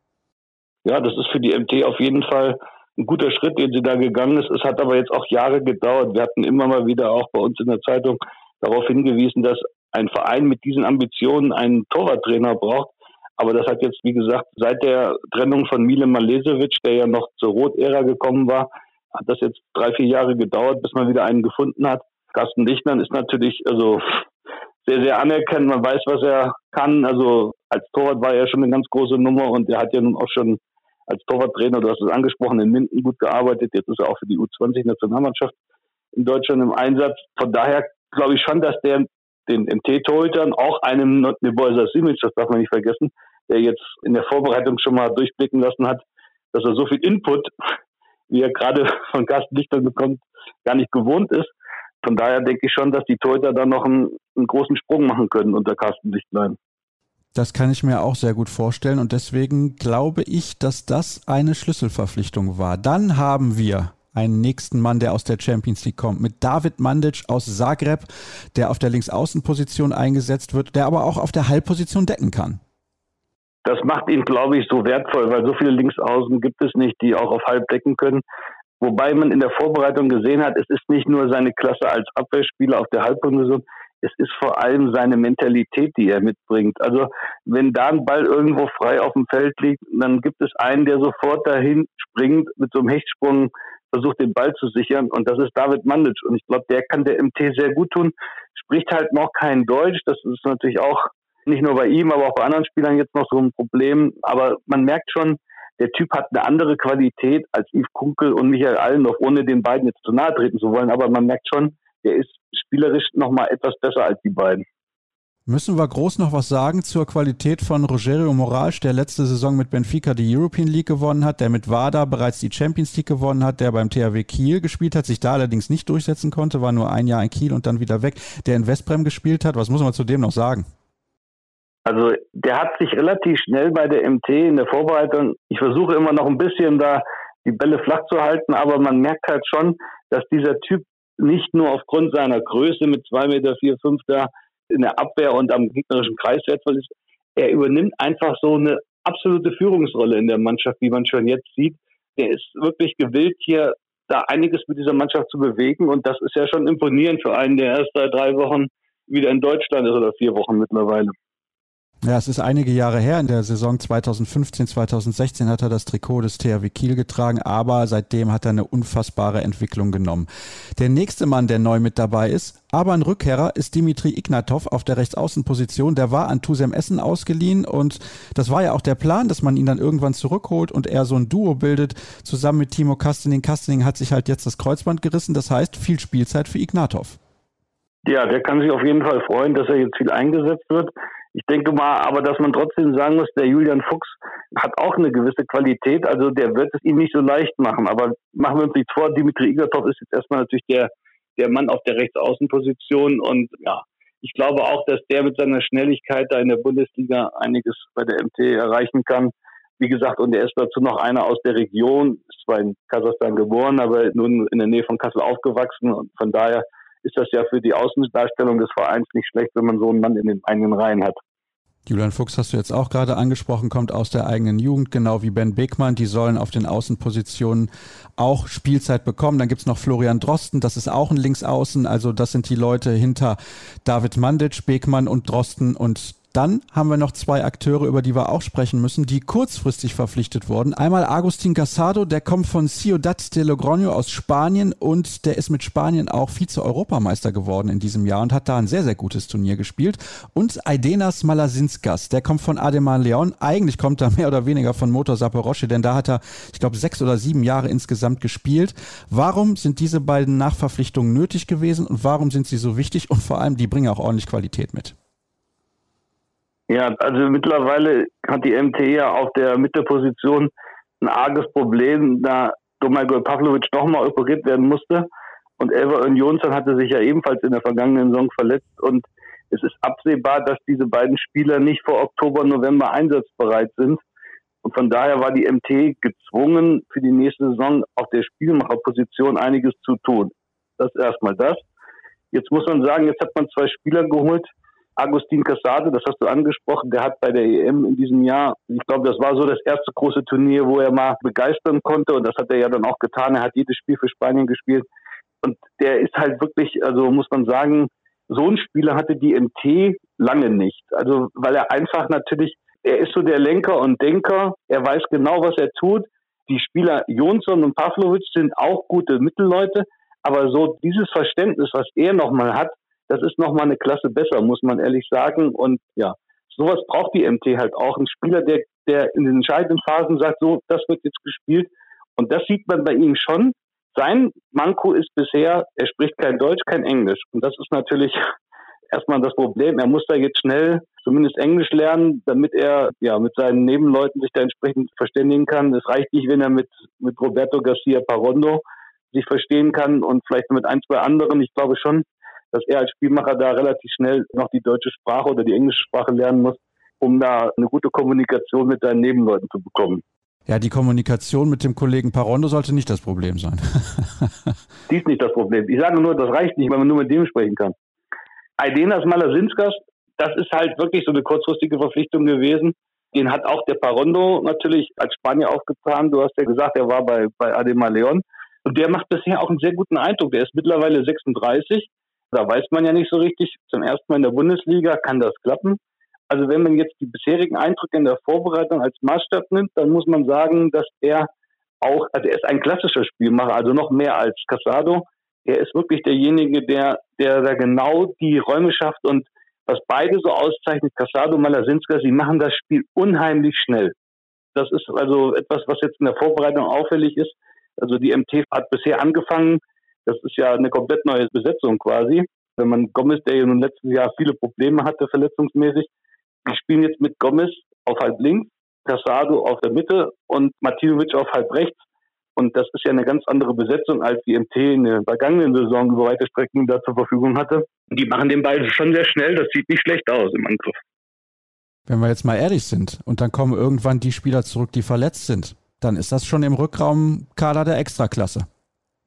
Ja, das ist für die MT auf jeden Fall ein guter Schritt, den sie da gegangen ist. Es hat aber jetzt auch Jahre gedauert. Wir hatten immer mal wieder auch bei uns in der Zeitung darauf hingewiesen, dass ein Verein mit diesen Ambitionen einen Torwarttrainer braucht. Aber das hat jetzt, wie gesagt, seit der Trennung von Mile Malesevic, der ja noch zur Rot-Ära gekommen war, hat das jetzt 3-4 Jahre gedauert, bis man wieder einen gefunden hat. Carsten Lichtlein ist natürlich also sehr, sehr anerkannt. Man weiß, was er kann. Also als Torwart war er schon eine ganz große Nummer und er hat ja nun auch schon als Torwarttrainer, du hast es angesprochen, in Minden gut gearbeitet. Jetzt ist er auch für die U20-Nationalmannschaft in Deutschland im Einsatz. Von daher glaube ich schon, dass der den MT-Torhütern, auch einem Nebojsa Simic, das darf man nicht vergessen, der jetzt in der Vorbereitung schon mal durchblicken lassen hat, dass er so viel Input, wie er gerade von Carsten Lichtlein bekommt, gar nicht gewohnt ist. Von daher denke ich schon, dass die Torhüter dann noch einen großen Sprung machen können unter Carsten Lichtlein. Das kann ich mir auch sehr gut vorstellen und deswegen glaube ich, dass das eine Schlüsselverpflichtung war. Dann haben wir einen nächsten Mann, der aus der Champions League kommt, mit David Mandic aus Zagreb, der auf der Linksaußenposition eingesetzt wird, der aber auch auf der Halbposition decken kann. Das macht ihn, glaube ich, so wertvoll, weil so viele Linksaußen gibt es nicht, die auch auf Halb decken können. Wobei man in der Vorbereitung gesehen hat, es ist nicht nur seine Klasse als Abwehrspieler auf der Halbposition, es ist vor allem seine Mentalität, die er mitbringt. Also wenn da ein Ball irgendwo frei auf dem Feld liegt, dann gibt es einen, der sofort dahin springt, mit so einem Hechtsprung versucht, den Ball zu sichern. Und das ist David Mandic. Und ich glaube, der kann der MT sehr gut tun. Spricht halt noch kein Deutsch. Das ist natürlich auch nicht nur bei ihm, aber auch bei anderen Spielern jetzt noch so ein Problem. Aber man merkt schon, der Typ hat eine andere Qualität als Yves Kunkel und Michael Allendorf, ohne den beiden jetzt zu nahe treten zu wollen. Aber man merkt schon, der ist spielerisch nochmal etwas besser als die beiden. Müssen wir groß noch was sagen zur Qualität von Rogerio Moraes, der letzte Saison mit Benfica die European League gewonnen hat, der mit Vardar bereits die Champions League gewonnen hat, der beim THW Kiel gespielt hat, sich da allerdings nicht durchsetzen konnte, war nur ein Jahr in Kiel und dann wieder weg, der in Westbrem gespielt hat. Was muss man zu dem noch sagen? Also der hat sich relativ schnell bei der MT in der Vorbereitung, ich versuche immer noch ein bisschen da die Bälle flach zu halten, aber man merkt halt schon, dass dieser Typ nicht nur aufgrund seiner Größe mit 2,4 Meter, 5 da in der Abwehr und am gegnerischen Kreis wertvoll ist. Er übernimmt einfach so eine absolute Führungsrolle in der Mannschaft, wie man schon jetzt sieht. Der ist wirklich gewillt, hier da einiges mit dieser Mannschaft zu bewegen. Und das ist ja schon imponierend für einen, der erst seit 3 Wochen wieder in Deutschland ist oder 4 Wochen mittlerweile. Ja, es ist einige Jahre her. In der Saison 2015, 2016 hat er das Trikot des THW Kiel getragen, aber seitdem hat er eine unfassbare Entwicklung genommen. Der nächste Mann, der neu mit dabei ist, aber ein Rückkehrer, ist Dimitri Ignatov auf der Rechtsaußenposition. Der war an TuSem Essen ausgeliehen und das war ja auch der Plan, dass man ihn dann irgendwann zurückholt und er so ein Duo bildet, zusammen mit Timo Kastening. Kastening hat sich halt jetzt das Kreuzband gerissen, das heißt viel Spielzeit für Ignatov. Ja, der kann sich auf jeden Fall freuen, dass er jetzt viel eingesetzt wird. Ich denke mal, aber dass man trotzdem sagen muss, der Julian Fuchs hat auch eine gewisse Qualität, also der wird es ihm nicht so leicht machen. Aber machen wir uns nichts vor, Dimitri Ignatov ist jetzt erstmal natürlich der Mann auf der Rechtsaußenposition und ja, ich glaube auch, dass der mit seiner Schnelligkeit da in der Bundesliga einiges bei der MT erreichen kann. Wie gesagt, und er ist dazu noch einer aus der Region, ist zwar in Kasachstan geboren, aber nun in der Nähe von Kassel aufgewachsen und von daher ist das ja für die Außendarstellung des Vereins nicht schlecht, wenn man so einen Mann in den eigenen Reihen hat. Julian Fuchs hast du jetzt auch gerade angesprochen, kommt aus der eigenen Jugend, genau wie Ben Beekmann. Die sollen auf den Außenpositionen auch Spielzeit bekommen. Dann gibt's noch Florian Drosten, das ist auch ein Linksaußen. Also das sind die Leute hinter David Mandic, Beekmann und Drosten. Und dann haben wir noch 2 Akteure, über die wir auch sprechen müssen, die kurzfristig verpflichtet wurden. Einmal Agustín Casado, der kommt von Ciudad de Logroño aus Spanien und der ist mit Spanien auch Vize-Europameister geworden in diesem Jahr und hat da ein sehr, sehr gutes Turnier gespielt. Und Aidenas Malasinskas, der kommt von Ademar León. Eigentlich kommt er mehr oder weniger von Motor Zaporozhye, denn da hat er, ich glaube, 6 oder 7 Jahre insgesamt gespielt. Warum sind diese beiden Nachverpflichtungen nötig gewesen und warum sind sie so wichtig? Und vor allem, die bringen auch ordentlich Qualität mit. Ja, also mittlerweile hat die MT ja auf der Mittelposition ein arges Problem, da Domagoj Pavlovic nochmal operiert werden musste. Und Elver Jonsson hatte sich ja ebenfalls in der vergangenen Saison verletzt. Und es ist absehbar, dass diese beiden Spieler nicht vor Oktober, November einsatzbereit sind. Und von daher war die MT gezwungen, für die nächste Saison auf der Spielmacherposition einiges zu tun. Das ist erstmal das. Jetzt muss man sagen, jetzt hat man 2 Spieler geholt. Agustín Casado, das hast du angesprochen, der hat bei der EM in diesem Jahr, ich glaube, das war so das erste große Turnier, wo er mal begeistern konnte und das hat er ja dann auch getan. Er hat jedes Spiel für Spanien gespielt und der ist halt wirklich, also muss man sagen, so ein Spieler hatte die MT lange nicht. Also weil er einfach natürlich, er ist so der Lenker und Denker, er weiß genau, was er tut. Die Spieler Jonsson und Pavlovic sind auch gute Mittelleute, aber so dieses Verständnis, was er nochmal hat, das ist nochmal eine Klasse besser, muss man ehrlich sagen. Und ja, sowas braucht die MT halt auch. Ein Spieler, der in den entscheidenden Phasen sagt, so, das wird jetzt gespielt. Und das sieht man bei ihm schon. Sein Manko ist bisher, er spricht kein Deutsch, kein Englisch. Und das ist natürlich erstmal das Problem. Er muss da jetzt schnell zumindest Englisch lernen, damit er ja mit seinen Nebenleuten sich da entsprechend verständigen kann. Es reicht nicht, wenn er mit Roberto Garcia Parrondo sich verstehen kann und vielleicht mit 1, 2 anderen. Ich glaube schon, dass er als Spielmacher da relativ schnell noch die deutsche Sprache oder die englische Sprache lernen muss, um da eine gute Kommunikation mit seinen Nebenleuten zu bekommen. Ja, die Kommunikation mit dem Kollegen Parrondo sollte nicht das Problem sein. Die ist nicht das Problem. Ich sage nur, das reicht nicht, weil man nur mit dem sprechen kann. Aidenas Malasinskas, das ist halt wirklich so eine kurzfristige Verpflichtung gewesen. Den hat auch der Parrondo natürlich als Spanier aufgetan. Du hast ja gesagt, er war bei Ademar León. Und der macht bisher auch einen sehr guten Eindruck. Der ist mittlerweile 36. Da weiß man ja nicht so richtig. Zum ersten Mal in der Bundesliga kann das klappen. Also wenn man jetzt die bisherigen Eindrücke in der Vorbereitung als Maßstab nimmt, dann muss man sagen, dass er auch, also er ist ein klassischer Spielmacher, also noch mehr als Casado. Er ist wirklich derjenige, der da genau die Räume schafft und was beide so auszeichnet, Casado, Malasinskas, sie machen das Spiel unheimlich schnell. Das ist also etwas, was jetzt in der Vorbereitung auffällig ist. Also die MT hat bisher angefangen, das ist ja eine komplett neue Besetzung quasi. Wenn man Gomez, der ja nun letztes Jahr viele Probleme hatte, verletzungsmäßig, die spielen jetzt mit Gomez auf halb links, Casado auf der Mitte und Martinovic auf halb rechts. Und das ist ja eine ganz andere Besetzung, als die MT in der vergangenen Saison über weite Strecken da zur Verfügung hatte. Die machen den Ball schon sehr schnell, das sieht nicht schlecht aus im Angriff. Wenn wir jetzt mal ehrlich sind und dann kommen irgendwann die Spieler zurück, die verletzt sind, dann ist das schon im Rückraumkader der Extraklasse.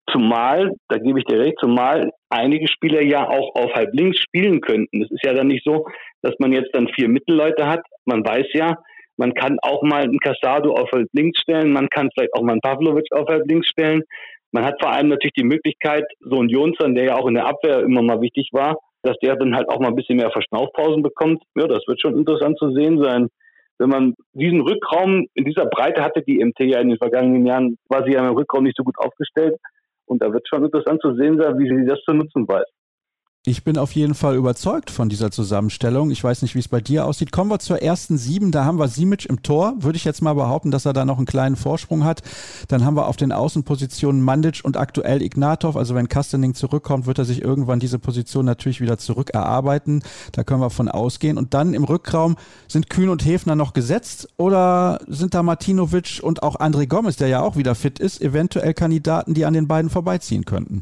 Zumal, da gebe ich dir recht, zumal einige Spieler ja auch auf halb links spielen könnten. Es ist ja dann nicht so, dass man jetzt dann 4 Mittelleute hat. Man weiß ja, man kann auch mal einen Casado auf halb links stellen, man kann vielleicht auch mal einen Pavlovic auf halb links stellen. Man hat vor allem natürlich die Möglichkeit, so ein Jonsson, der ja auch in der Abwehr immer mal wichtig war, dass der dann halt auch mal ein bisschen mehr Verschnaufpausen bekommt. Ja, das wird schon interessant zu sehen sein. Wenn man diesen Rückraum in dieser Breite hatte, die MT ja in den vergangenen Jahren, war sie ja im Rückraum nicht so gut aufgestellt. Und da wird schon interessant zu sehen sein, wie sie das zu nutzen weiß. Ich bin auf jeden Fall überzeugt von dieser Zusammenstellung. Ich weiß nicht, wie es bei dir aussieht. Kommen wir zur ersten 7. Da haben wir Simic im Tor. Würde ich jetzt mal behaupten, dass er da noch einen kleinen Vorsprung hat. Dann haben wir auf den Außenpositionen Mandic und aktuell Ignatov. Also wenn Kastening zurückkommt, wird er sich irgendwann diese Position natürlich wieder zurück erarbeiten. Da können wir von ausgehen. Und dann im Rückraum sind Kühn und Hefner noch gesetzt oder sind da Martinovic und auch André Gomes, der ja auch wieder fit ist, eventuell Kandidaten, die an den beiden vorbeiziehen könnten?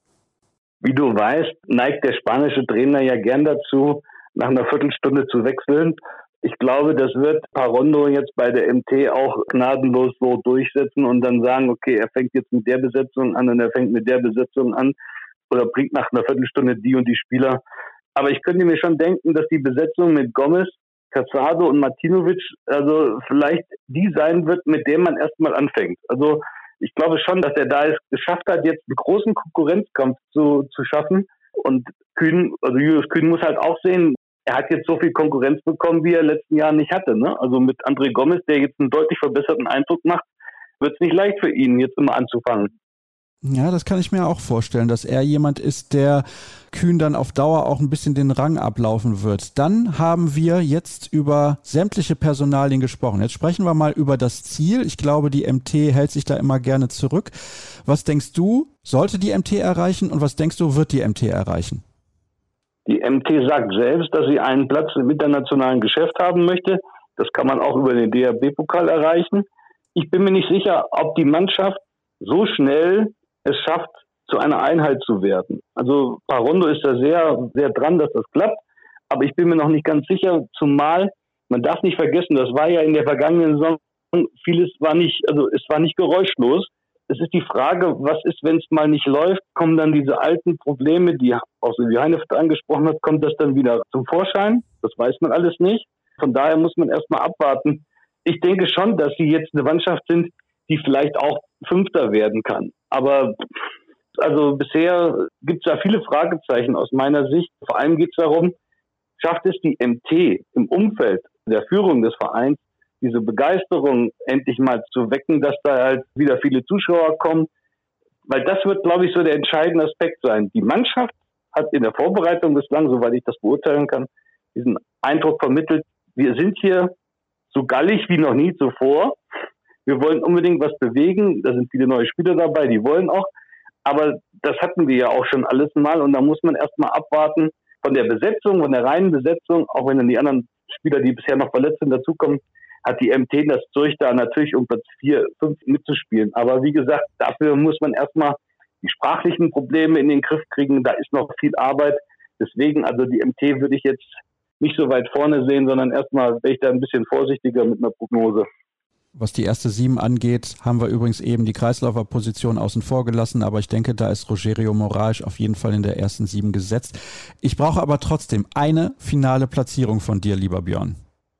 Wie du weißt, neigt der spanische Trainer ja gern dazu, nach einer Viertelstunde zu wechseln. Ich glaube, das wird Parrondo jetzt bei der MT auch gnadenlos so durchsetzen und dann sagen, okay, er fängt jetzt mit der Besetzung an und er fängt mit der Besetzung an oder bringt nach einer Viertelstunde die und die Spieler. Aber ich könnte mir schon denken, dass die Besetzung mit Gomes, Casado und Martinovic also vielleicht die sein wird, mit der man erstmal anfängt. Also ich glaube schon, dass er da es geschafft hat, jetzt einen großen Konkurrenzkampf zu schaffen. Und Julius Kühn muss halt auch sehen, er hat jetzt so viel Konkurrenz bekommen, wie er in den letzten Jahren nicht hatte. Ne? Also mit André Gomes, der jetzt einen deutlich verbesserten Eindruck macht, wird es nicht leicht für ihn, jetzt immer anzufangen. Ja, das kann ich mir auch vorstellen, dass er jemand ist, der Kühn dann auf Dauer auch ein bisschen den Rang ablaufen wird. Dann haben wir jetzt über sämtliche Personalien gesprochen. Jetzt sprechen wir mal über das Ziel. Ich glaube, die MT hält sich da immer gerne zurück. Was denkst du, sollte die MT erreichen und was denkst du, wird die MT erreichen? Die MT sagt selbst, dass sie einen Platz im internationalen Geschäft haben möchte. Das kann man auch über den DHB-Pokal erreichen. Ich bin mir nicht sicher, ob die Mannschaft so schnell es schafft, zu einer Einheit zu werden. Also Parrondo ist da sehr, sehr dran, dass das klappt, aber ich bin mir noch nicht ganz sicher, zumal man darf nicht vergessen, das war ja in der vergangenen Saison, vieles war nicht, also es war nicht geräuschlos. Es ist die Frage, was ist, wenn es mal nicht läuft, kommen dann diese alten Probleme, die auch Silvio Heinefeld angesprochen hat, kommt das dann wieder zum Vorschein? Das weiß man alles nicht. Von daher muss man erstmal abwarten. Ich denke schon, dass sie jetzt eine Mannschaft sind, die vielleicht auch Fünfter werden kann. Aber also bisher gibt es da viele Fragezeichen aus meiner Sicht. Vor allem geht es darum, schafft es die MT im Umfeld der Führung des Vereins, diese Begeisterung endlich mal zu wecken, dass da halt wieder viele Zuschauer kommen. Weil das wird, glaube ich, so der entscheidende Aspekt sein. Die Mannschaft hat in der Vorbereitung bislang, soweit ich das beurteilen kann, diesen Eindruck vermittelt, wir sind hier so gallig wie noch nie zuvor. Wir wollen unbedingt was bewegen. Da sind viele neue Spieler dabei, die wollen auch. Aber das hatten wir ja auch schon alles mal. Und da muss man erstmal abwarten von der Besetzung, von der reinen Besetzung, auch wenn dann die anderen Spieler, die bisher noch verletzt sind, dazukommen, hat die MT das Zeug da natürlich um Platz 4, 5 mitzuspielen. Aber wie gesagt, dafür muss man erstmal die sprachlichen Probleme in den Griff kriegen. Da ist noch viel Arbeit. Deswegen, also die MT würde ich jetzt nicht so weit vorne sehen, sondern erstmal wäre ich da ein bisschen vorsichtiger mit einer Prognose. Was die erste 7 angeht, haben wir übrigens eben die Kreisläuferposition außen vor gelassen, aber ich denke, da ist Rogerio Moraes auf jeden Fall in der ersten 7 gesetzt. Ich brauche aber trotzdem eine finale Platzierung von dir, lieber Björn.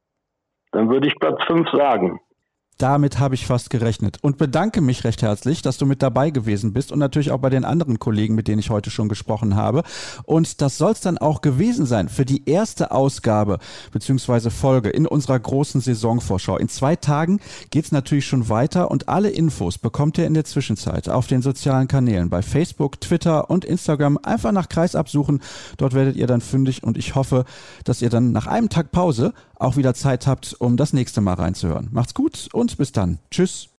Dann würde ich Platz 5 sagen. Damit habe ich fast gerechnet und bedanke mich recht herzlich, dass du mit dabei gewesen bist und natürlich auch bei den anderen Kollegen, mit denen ich heute schon gesprochen habe. Und das soll es dann auch gewesen sein für die erste Ausgabe bzw. Folge in unserer großen Saisonvorschau. In 2 Tagen geht es natürlich schon weiter und alle Infos bekommt ihr in der Zwischenzeit auf den sozialen Kanälen bei Facebook, Twitter und Instagram. Einfach nach Kreisab suchen, dort werdet ihr dann fündig und ich hoffe, dass ihr dann nach einem Tag Pause auch wieder Zeit habt, um das nächste Mal reinzuhören. Macht's gut und bis dann. Tschüss.